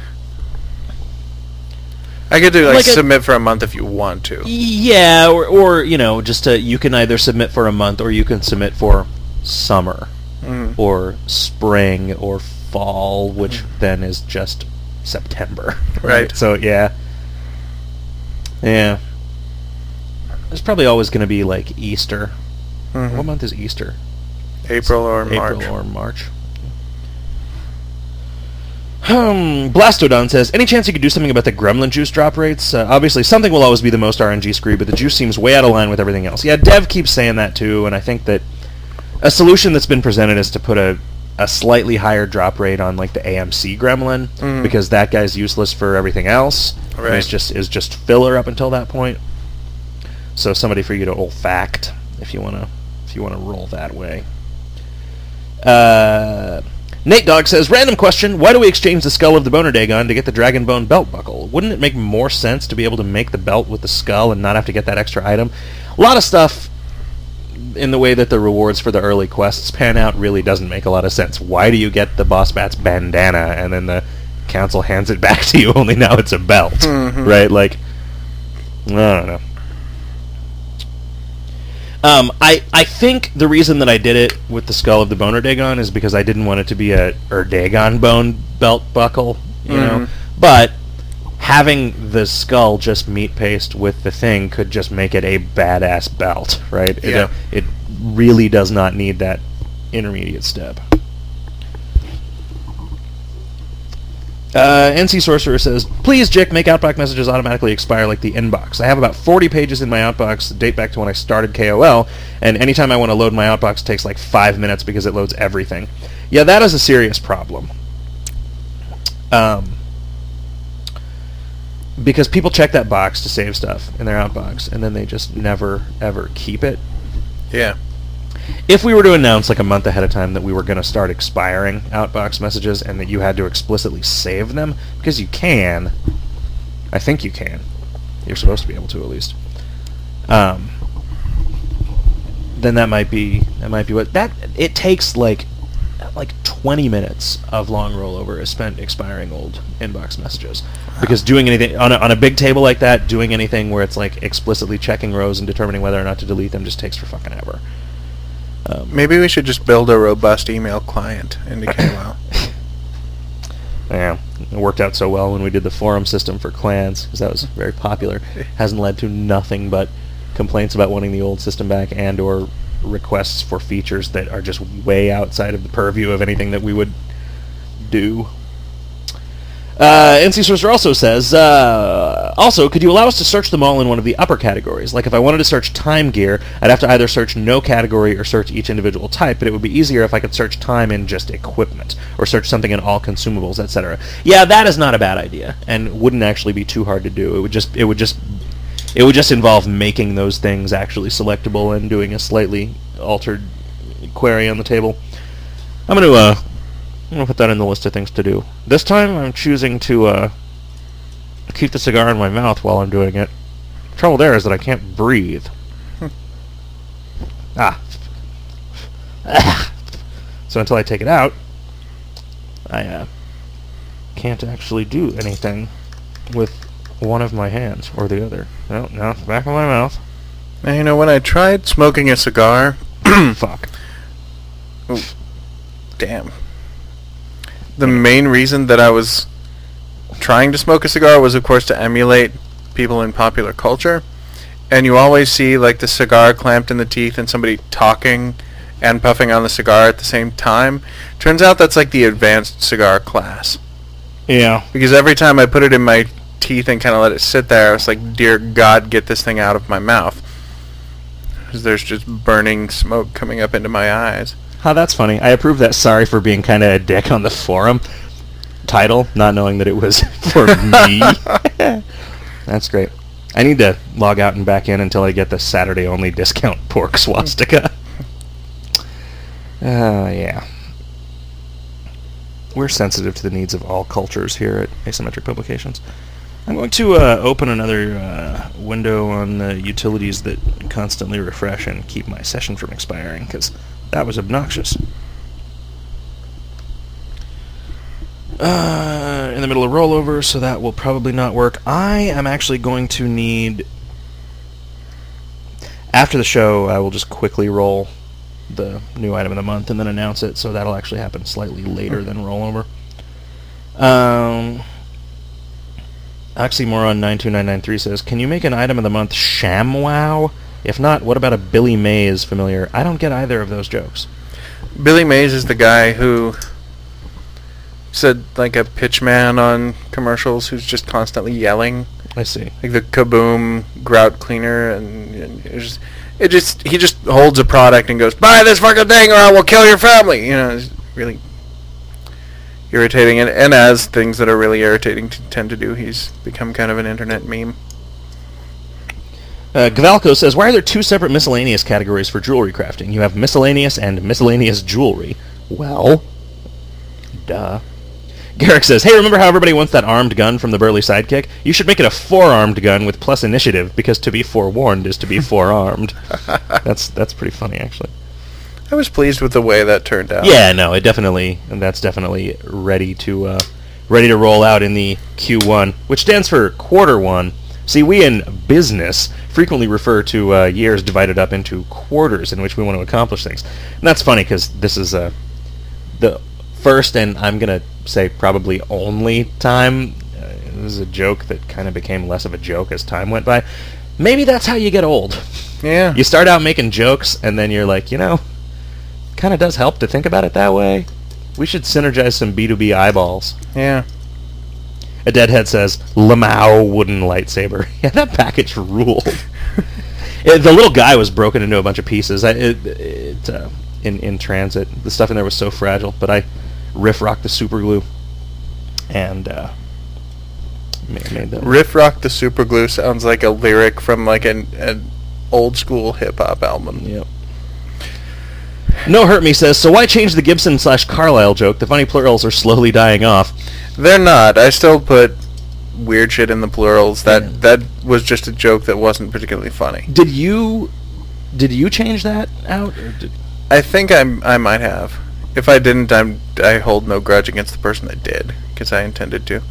I could do Like a- submit for a month if you want to. Yeah, or just you can either submit for a month or you can submit for summer Mhm. or spring or fall, which then is just September. Right. So yeah. There's probably always going to be like Easter. Mhm. What month is Easter? April or March. April or March. Blastodon says, any chance you could do something about the gremlin juice drop rates? Obviously, something will always be the most RNG screw, but the juice seems way out of line with everything else. Yeah, Dev keeps saying that too, and I think that a solution that's been presented is to put a slightly higher drop rate on like the AMC gremlin, because that guy's useless for everything else. Right. And is just filler up until that point. So somebody for you to olfact if you wanna roll that way. Nate Dogg says, random question, why do we exchange the skull of the Boner Dagon to get the Dragon Bone belt buckle? Wouldn't it make more sense to be able to make the belt with the skull and not have to get that extra item? A lot of stuff in the way that the rewards for the early quests pan out really doesn't make a lot of sense. Why do you get the Boss Bat's bandana and then the council hands it back to you, only now it's a belt? Mhm. Right? Like, I don't know. I think the reason that I did it with the skull of the Boner Dagon is because I didn't want it to be a Dagon bone belt buckle, you know. But having the skull just meat paste with the thing could just make it a badass belt, right? Yeah. It really does not need that intermediate step. NC Sorcerer says, please, Jick, make Outbox messages automatically expire like the inbox. I have about 40 pages in my Outbox that date back to when I started KOL, and anytime I want to load my Outbox, it takes like 5 minutes because it loads everything. Yeah, that is a serious problem. Because people check that box to save stuff in their Outbox, and then they just never, ever keep it. Yeah. If we were to announce like a month ahead of time that we were going to start expiring Outbox messages and that you had to explicitly save them, because you can, I think you can. You're supposed to be able to at least. Then that might be what that it takes like 20 minutes of long rollover is spent expiring old inbox messages. Because doing anything on a big table like that, doing anything where it's like explicitly checking rows and determining whether or not to delete them just takes for fucking ever. Maybe we should just build a robust email client into KOL. Yeah, it worked out so well when we did the forum system for clans, because that was very popular. Hasn't led to nothing but complaints about wanting the old system back and or requests for features that are just way outside of the purview of anything that we would do. NC Sorcerer also says, also, could you allow us to search them all in one of the upper categories? Like if I wanted to search time gear, I'd have to either search no category or search each individual type, but it would be easier if I could search time in just equipment, or search something in all consumables, etc. Yeah, that is not a bad idea, and wouldn't actually be too hard to do. It would just involve making those things actually selectable and doing a slightly altered query on the table. I'm going to put that in the list of things to do. This time I'm choosing to keep the cigar in my mouth while I'm doing it. The trouble there is that I can't breathe. So until I take it out, I can't actually do anything with one of my hands or the other. No, now it's back in my mouth. Now, you know, when I tried smoking a cigar... Fuck. Ooh, damn. The main reason that I was trying to smoke a cigar was, of course, to emulate people in popular culture. And you always see, like, the cigar clamped in the teeth and somebody talking and puffing on the cigar at the same time. Turns out that's, like, the advanced cigar class. Yeah. Because every time I put it in my teeth and kind of let it sit there, I was like, dear God, get this thing out of my mouth. Because there's just burning smoke coming up into my eyes. Oh, that's funny. I approve that sorry for being kind of a dick on the forum title, not knowing that it was for me. That's great. I need to log out and back in until I get the Saturday-only discount pork swastika. Yeah. We're sensitive to the needs of all cultures here at Asymmetric Publications. I'm going to open another window on the utilities that constantly refresh and keep my session from expiring, because that was obnoxious. In the middle of rollover, so that will probably not work. I am actually going to need... After the show, I will just quickly roll the new item of the month and then announce it, so that'll actually happen slightly later than rollover. Oxymoron 92993 says, can you make an item of the month ShamWow? If not, what about a Billy Mays familiar? I don't get either of those jokes. Billy Mays is the guy who said, like, a pitchman on commercials who's just constantly yelling. I see. Like the Kaboom grout cleaner, and he just holds a product and goes, buy this fucking thing or I will kill your family. You know, it's really irritating. And as things that are really irritating tend to do, he's become kind of an internet meme. Gavalco says, why are there two separate miscellaneous categories for jewelry crafting? You have miscellaneous and miscellaneous jewelry. Well, duh. Garrick says, hey, remember how everybody wants that armed gun from the Burly Sidekick? You should make it a four-armed gun with plus initiative, because to be forewarned is to be forearmed. That's pretty funny, actually. I was pleased with the way that turned out. Yeah, no, that's definitely ready to roll out in the Q1, which stands for quarter one. See, we in business frequently refer to years divided up into quarters in which we want to accomplish things. And that's funny, because this is the first, and I'm going to say probably only time was a joke that kind of became less of a joke as time went by. Maybe that's how you get old. Yeah. You start out making jokes, and then you're like, kind of does help to think about it that way. We should synergize some B2B eyeballs. Yeah. A Deadhead says, Lamau wooden lightsaber. Yeah, that package ruled. The little guy was broken into a bunch of pieces. In transit. The stuff in there was so fragile, but I riff rocked the super glue and made that. Riff Rock the Super Glue sounds like a lyric from like an old school hip hop album. Yep. No Hurt Me says, so why change the Gibson/Carlisle joke? The funny plurals are slowly dying off. They're not. I still put weird shit in the plurals. That was just a joke that wasn't particularly funny. Did you change that out? Or I think I might have. If I didn't, I hold no grudge against the person that did, because I intended to.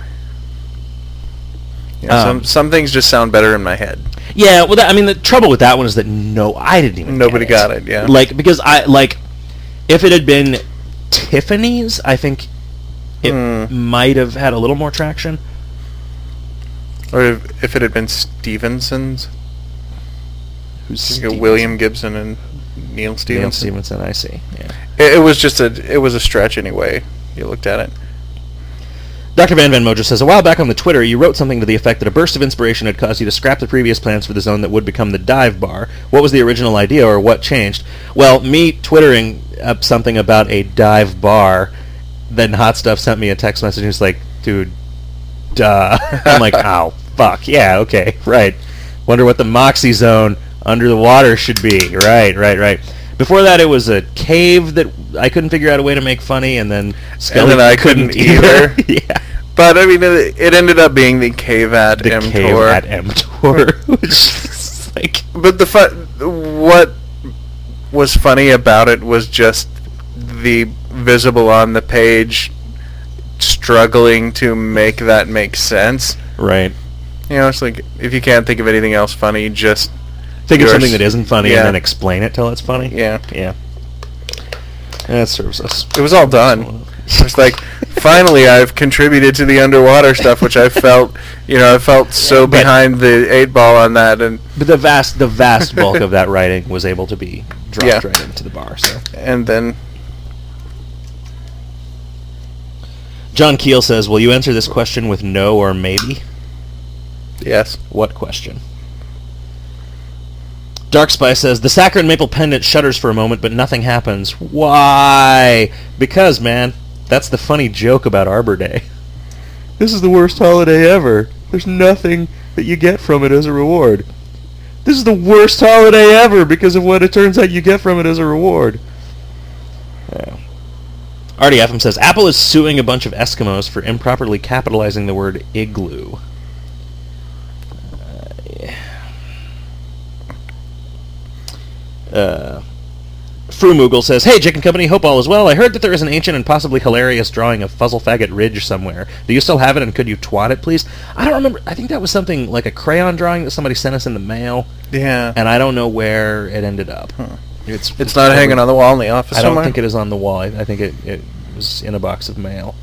Some things just sound better in my head. Yeah, well, the trouble with that one is that I didn't even. Nobody got it. Yeah. Because if it had been Tiffany's, I think it might have had a little more traction. Or if it had been Stevenson's. Who's Stevenson? William Gibson and Neil Stevenson. Neil Stevenson, I see. Yeah. It was just a stretch anyway. You looked at it. Dr. Van Mojo says, a while back on the Twitter, you wrote something to the effect that a burst of inspiration had caused you to scrap the previous plans for the zone that would become the dive bar. What was the original idea, or what changed? Well, me twittering up something about a dive bar, then Hot Stuff sent me a text message and was like, dude, duh. I'm like, oh, fuck, yeah, okay, right. Wonder what the Moxie Zone under the water should be. Right. Before that, it was a cave that I couldn't figure out a way to make funny, and then Skelly and then I couldn't either. Yeah. But, it ended up being the Cave at The M-Tor. Cave at M-Tor. Which is like... But what was funny about it was just the visible on the page struggling to make that make sense. Right. It's like, if you can't think of anything else funny, just... Think of something that isn't funny and then explain it till it's funny. Yeah. That serves us. It was all done. It's like, finally I've contributed to the underwater stuff, which I felt, so behind the 8 ball on that. But the vast bulk of that writing was able to be dropped right into the bar. So. And then... John Keel says, will you answer this question with no or maybe? Yes. What question? Dark Spy says, the saccharine maple pendant shudders for a moment, but nothing happens. Why? Because, man, that's the funny joke about Arbor Day. This is the worst holiday ever. There's nothing that you get from it as a reward. This is the worst holiday ever because of what it turns out you get from it as a reward. Yeah. Artie Ephraim says, Apple is suing a bunch of Eskimos for improperly capitalizing the word igloo. Frumoogle says, hey, Jick and Company, hope all is well. I heard that there is an ancient and possibly hilarious drawing of Fuzzle-Faggot Ridge somewhere. Do you still have it, and could you twat it, please? I don't remember. I think that was something like a crayon drawing that somebody sent us in the mail. Yeah. And I don't know where it ended up. Huh. It's not hanging on the wall in the office somewhere? I don't think it is on the wall. I think it was in a box of mail.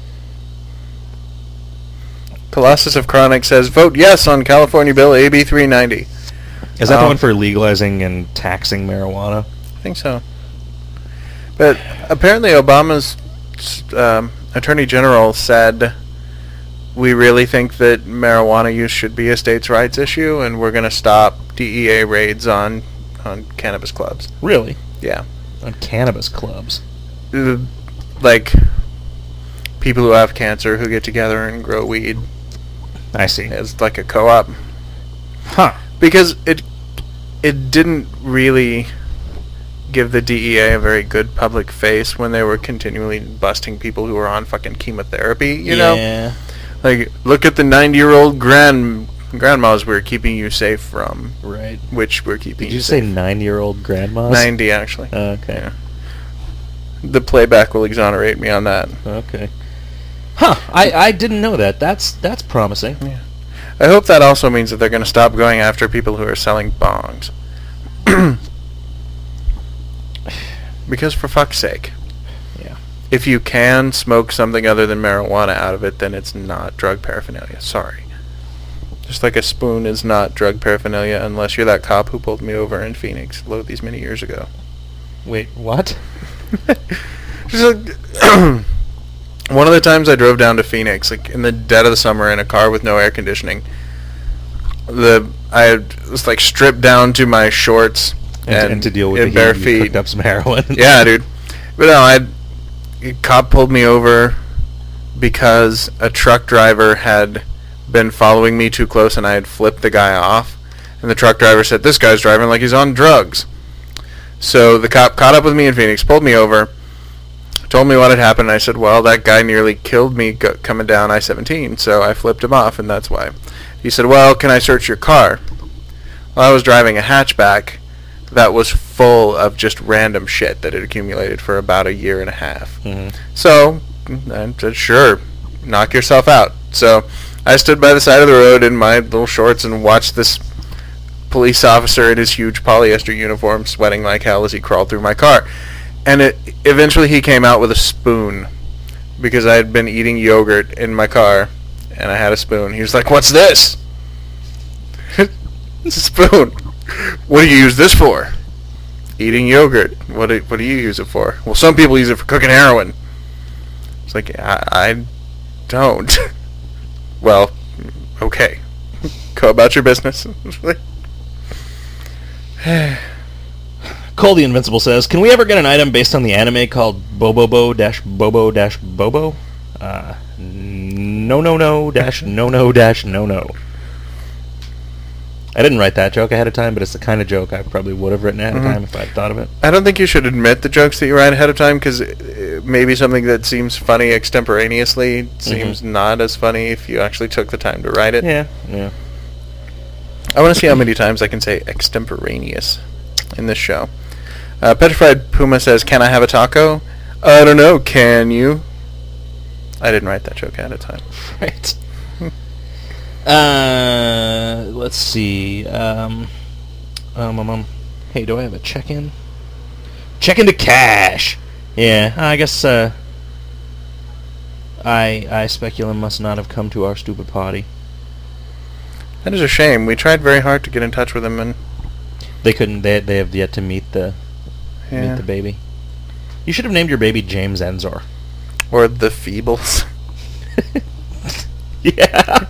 Colossus of Chronic says, vote yes on California Bill AB 390. Is that the one for legalizing and taxing marijuana? I think so. But apparently Obama's Attorney General said, we really think that marijuana use should be a states' rights issue, and we're going to stop DEA raids on cannabis clubs. Really? Yeah. On cannabis clubs? Like people who have cancer who get together and grow weed. I see. It's like a co-op. Huh. Because it didn't really give the DEA a very good public face when they were continually busting people who were on fucking chemotherapy, you know? Like, look at the 90-year-old grandmas we're keeping you safe from. Right. Which we're keeping Did you safe. say 90-year-old grandmas? 90, actually. Okay. Yeah. The playback will exonerate me on that. Okay. Huh. I didn't know that. That's promising. Yeah. I hope that also means that they're going to stop going after people who are selling bongs. Because for fuck's sake. Yeah. If you can smoke something other than marijuana out of it, then it's not drug paraphernalia. Sorry. Just like a spoon is not drug paraphernalia unless you're that cop who pulled me over in Phoenix these many years ago. Wait, what? Just like, one of the times I drove down to Phoenix, like in the dead of the summer in a car with no air conditioning, I was like stripped down to my shorts And to deal with the bare heat, you feet. cooked up some heroin. Yeah, dude. But no, a cop pulled me over because a truck driver had been following me too close and I had flipped the guy off. And the truck driver said, "This guy's driving like he's on drugs." So the cop caught up with me in Phoenix, pulled me over, told me what had happened, and I said, "Well, that guy nearly killed me coming down I-17, so I flipped him off, and that's why." He said, "Well, can I search your car?" Well, I was driving a hatchback that was full of just random shit that had accumulated for about a year and a half. Mm-hmm. So I said, "Sure, knock yourself out." So I stood by the side of the road in my little shorts and watched this police officer in his huge polyester uniform sweating like hell as he crawled through my car. And eventually he came out with a spoon because I had been eating yogurt in my car and I had a spoon. He was like, "What's this?" "It's a spoon." "What do you use this for?" "Eating yogurt." What do you use it for?" "Well, some people use it for cooking heroin." It's like, I don't. Well, okay. Go about your business. Cole the Invincible says, "Can we ever get an item based on the anime called Bobobo-Bobo-Bobo? No. I didn't write that joke ahead of time, but it's the kind of joke I probably would have written ahead of time if I'd thought of it. I don't think you should admit the jokes that you write ahead of time because maybe something that seems funny extemporaneously seems not as funny if you actually took the time to write it. Yeah. I want to see how many times I can say extemporaneous in this show. Petrified Puma says, "Can I have a taco?" "I don't know, can you?" I didn't write that joke ahead of time. Right. Let's see. Hey, do I have a check-in? Check-in to cash. Yeah, I guess, I Speculum must not have come to our stupid party. That is a shame. We tried very hard to get in touch with him, and They couldn't, they have yet to meet the baby. You should have named your baby James Enzor. or the Feebles. Yeah.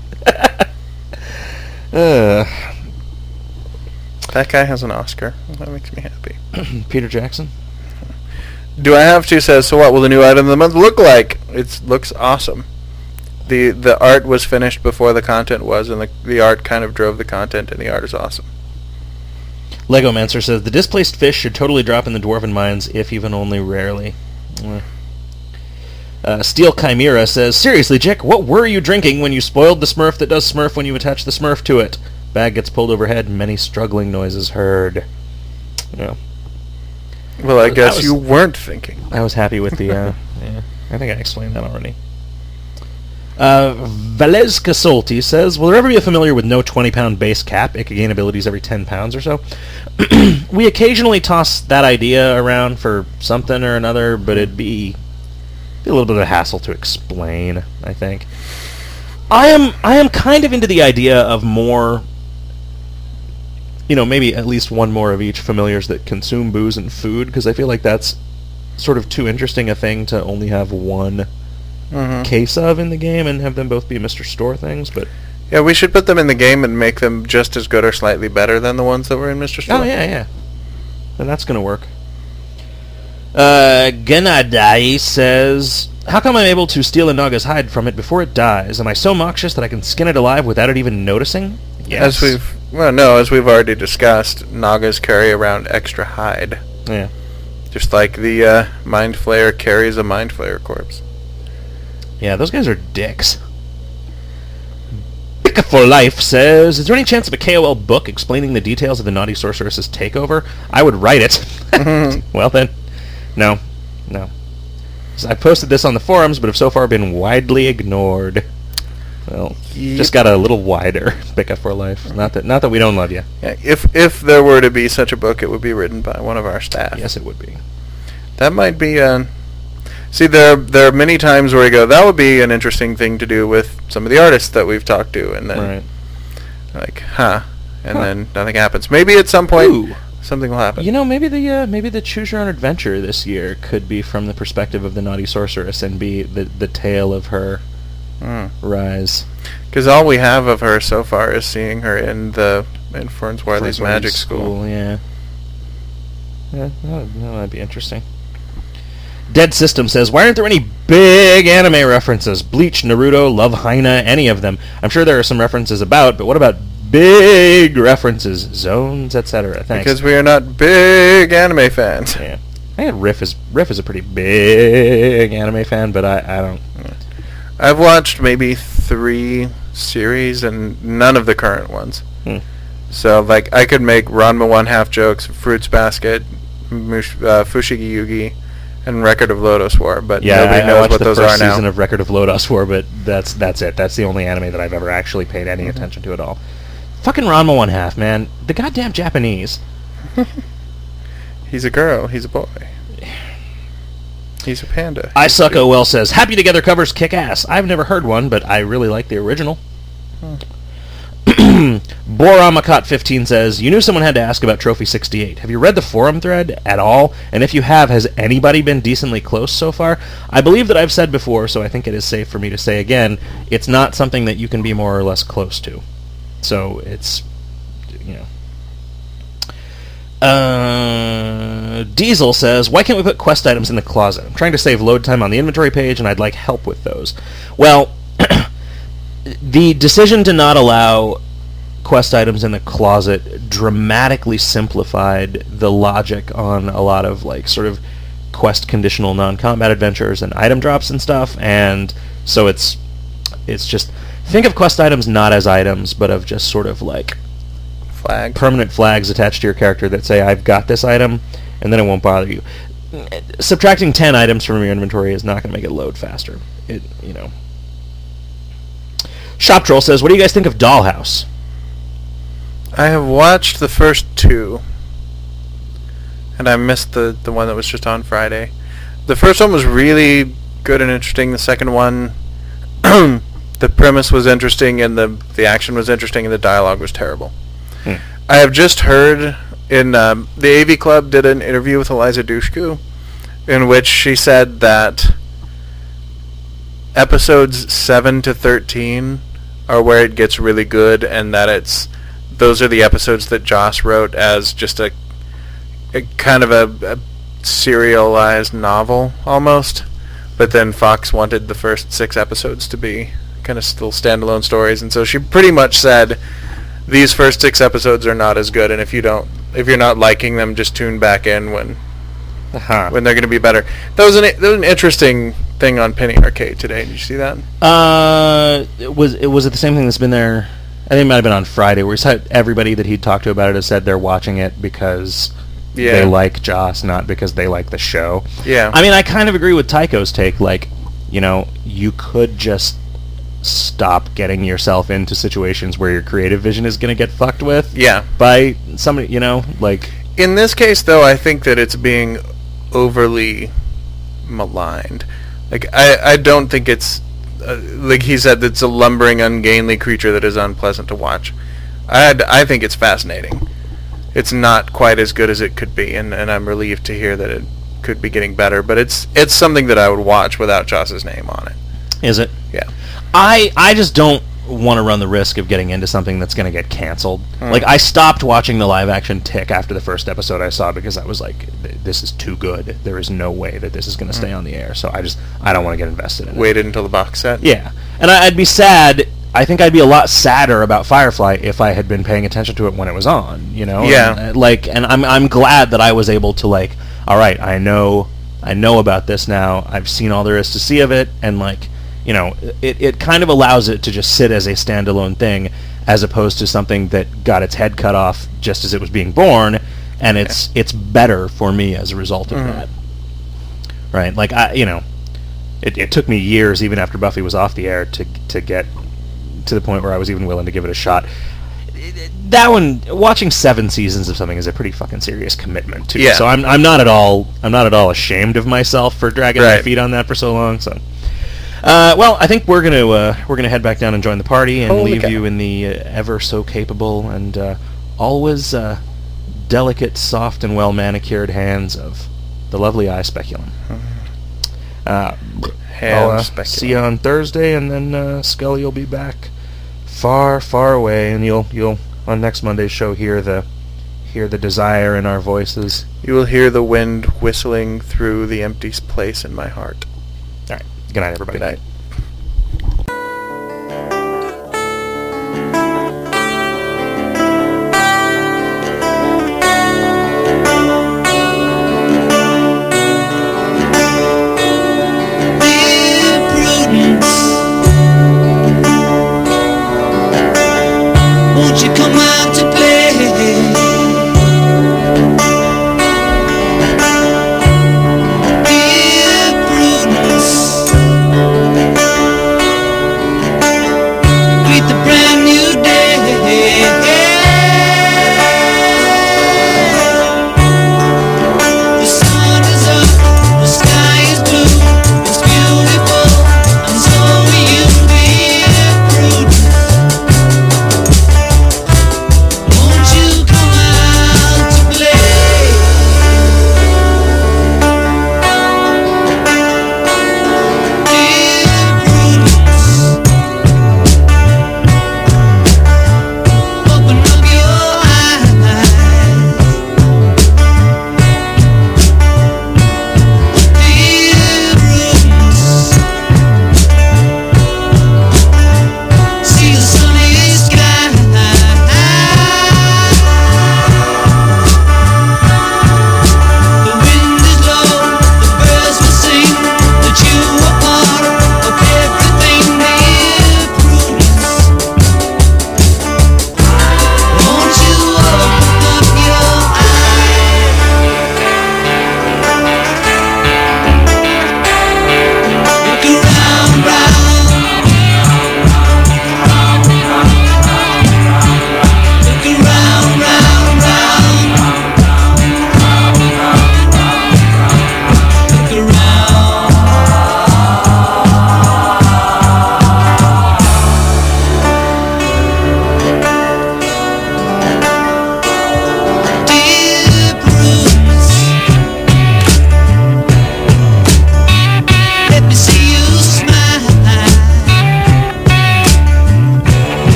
That guy has an Oscar. That makes me happy. Peter Jackson. Do I have to? Says, "So what will the new item of the month look like?" It looks awesome. The art was finished before the content was, and the art kind of drove the content, and the art is awesome. Lego Mancer says, "The displaced fish should totally drop in the Dwarven Mines, if even only rarely." Steel Chimera says, "Seriously, Jick, what were you drinking when you spoiled the Smurf that does Smurf when you attach the Smurf to it? Bag gets pulled overhead, many struggling noises heard." Yeah. Well, I guess you weren't thinking. I was happy with the, yeah. I think I explained that already. Velez Casolti says, "Will there ever be a familiar with no 20-pound base cap? It can gain abilities every 10 pounds or so." We occasionally toss that idea around for something or another, but it'd be a little bit of a hassle to explain, I think. I am kind of into the idea of more, maybe at least one more of each familiars that consume booze and food, because I feel like that's sort of too interesting a thing to only have one case of in the game and have them both be Mr. Store things, but... Yeah, we should put them in the game and make them just as good or slightly better than the ones that were in Mr. Store. Oh, yeah. And that's going to work. Gennady says, "How come I'm able to steal a Naga's hide from it before it dies? Am I so noxious that I can skin it alive without it even noticing?" Yes. As we've already discussed, Nagas carry around extra hide. Yeah. Just like the Mind Flayer carries a Mind Flayer corpse. Yeah, those guys are dicks. Bicka for Life says, "Is there any chance of a KOL book explaining the details of the Naughty Sorceress's takeover? I would write it." Well then, no. I posted this on the forums, but have so far been widely ignored. Well, just got a little wider, Bicka for Life. Not that we don't love you. Yeah, if there were to be such a book, it would be written by one of our staff. Yes, it would be. That might be... See, there are many times where we go, that would be an interesting thing to do with some of the artists that we've talked to, and then Right. Like, and then nothing happens. Maybe at some point Ooh. something will happen. You know, maybe the Choose Your Own Adventure this year could be from the perspective of the naughty sorceress and be the tale of her rise. Because all we have of her so far is seeing her in Ferns Worthy's magic school. Yeah, that'd be interesting. Dead System says, why aren't there any big anime references? Bleach, Naruto, Love Hina, any of them. I'm sure there are some references about, but what about big references, zones, etc.? Thanks. Because we are not big anime fans. Yeah. I think Riff is a pretty big anime fan, but I don't... I've watched maybe 3 series and none of the current ones. So, like, I could make Ranma 1/2 jokes, Fruits Basket, Fushigi Yugi, and Record of Lodoss War, but nobody knows what those are now. I watched the first season of Record of Lodoss War, but that's it. That's the only anime that I've ever actually paid any attention to at all. Fucking Ranma 1/2, man. The goddamn Japanese. He's a girl. He's a boy. He's a panda. I Suck OL says, Happy Together covers kick ass. I've never heard one, but I really like the original. Boramakat15 says, you knew someone had to ask about Trophy 68. Have you read the forum thread at all? And if you have, has anybody been decently close so far? I believe that I've said before, so I think it is safe for me to say again, it's not something that you can be more or less close to. So it's, Diesel says, why can't we put quest items in the closet? I'm trying to save load time on the inventory page, and I'd like help with those. Well, the decision to not allow quest items in the closet dramatically simplified the logic on a lot of, like, sort of quest conditional non-combat adventures and item drops and stuff, and so it's just, think of quest items not as items, but of just sort of, like, permanent flags attached to your character that say, I've got this item, and then it won't bother you. Subtracting 10 items from your inventory is not going to make it load faster. Shop Troll says, what do you guys think of Dollhouse? I have watched the first 2, and I missed the one that was just on Friday. The first one was really good and interesting. The second one, the premise was interesting, and the action was interesting, and the dialogue was terrible. I have just heard the AV Club did an interview with Eliza Dushku, in which she said that episodes 7 to 13 are where it gets really good, and that those are the episodes that Joss wrote as just a kind of a serialized novel almost, but then Fox wanted the first 6 episodes to be kind of still standalone stories, and so she pretty much said these first 6 episodes are not as good, and if you're not liking them, just tune back in when they're going to be better. That was an interesting thing on Penny Arcade today. Did you see that? Was it the same thing that's been there? I think it might have been on Friday, where he said everybody that he'd talked to about it has said they're watching it because they like Joss, not because they like the show. Yeah. I mean, I kind of agree with Tycho's take. Like, you could just stop getting yourself into situations where your creative vision is going to get fucked with. Yeah. By somebody, like... In this case, though, I think that it's being overly maligned. Like, I don't think it's... like he said, it's a lumbering, ungainly creature that is unpleasant to watch. I think it's fascinating. It's not quite as good as it could be, and I'm relieved to hear that it could be getting better, but it's something that I would watch without Joss's name on it. Is it? Yeah. I just don't want to run the risk of getting into something that's going to get canceled. Like, I stopped watching the live-action Tick after the first episode I saw because I was like, this is too good. There is no way that this is going to stay on the air, so I don't want to get invested in it. Waited until the box set? Yeah. And I'd be sad. I think I'd be a lot sadder about Firefly if I had been paying attention to it when it was on, Yeah. And I'm glad that I was able to, like, all right, I know about this now. I've seen all there is to see of it, and, like, it kind of allows it to just sit as a standalone thing, as opposed to something that got its head cut off just as it was being born, and it's better for me as a result of that. Right? Like, it took me years, even after Buffy was off the air, to get to the point where I was even willing to give it a shot. That one, watching 7 seasons of something is a pretty fucking serious commitment too. Yeah. So I'm not at all ashamed of myself for dragging my feet on that for so long. So. Well, I think we're gonna head back down and join the party and Holy leave cow. you in the ever so capable and always delicate, soft, and well manicured hands of the lovely Eye Speculum. I'll see you on Thursday, and then Scully will be back far, far away, and you'll on next Monday's show hear the desire in our voices. You will hear the wind whistling through the empty place in my heart. All right. Good night, everybody. Good night.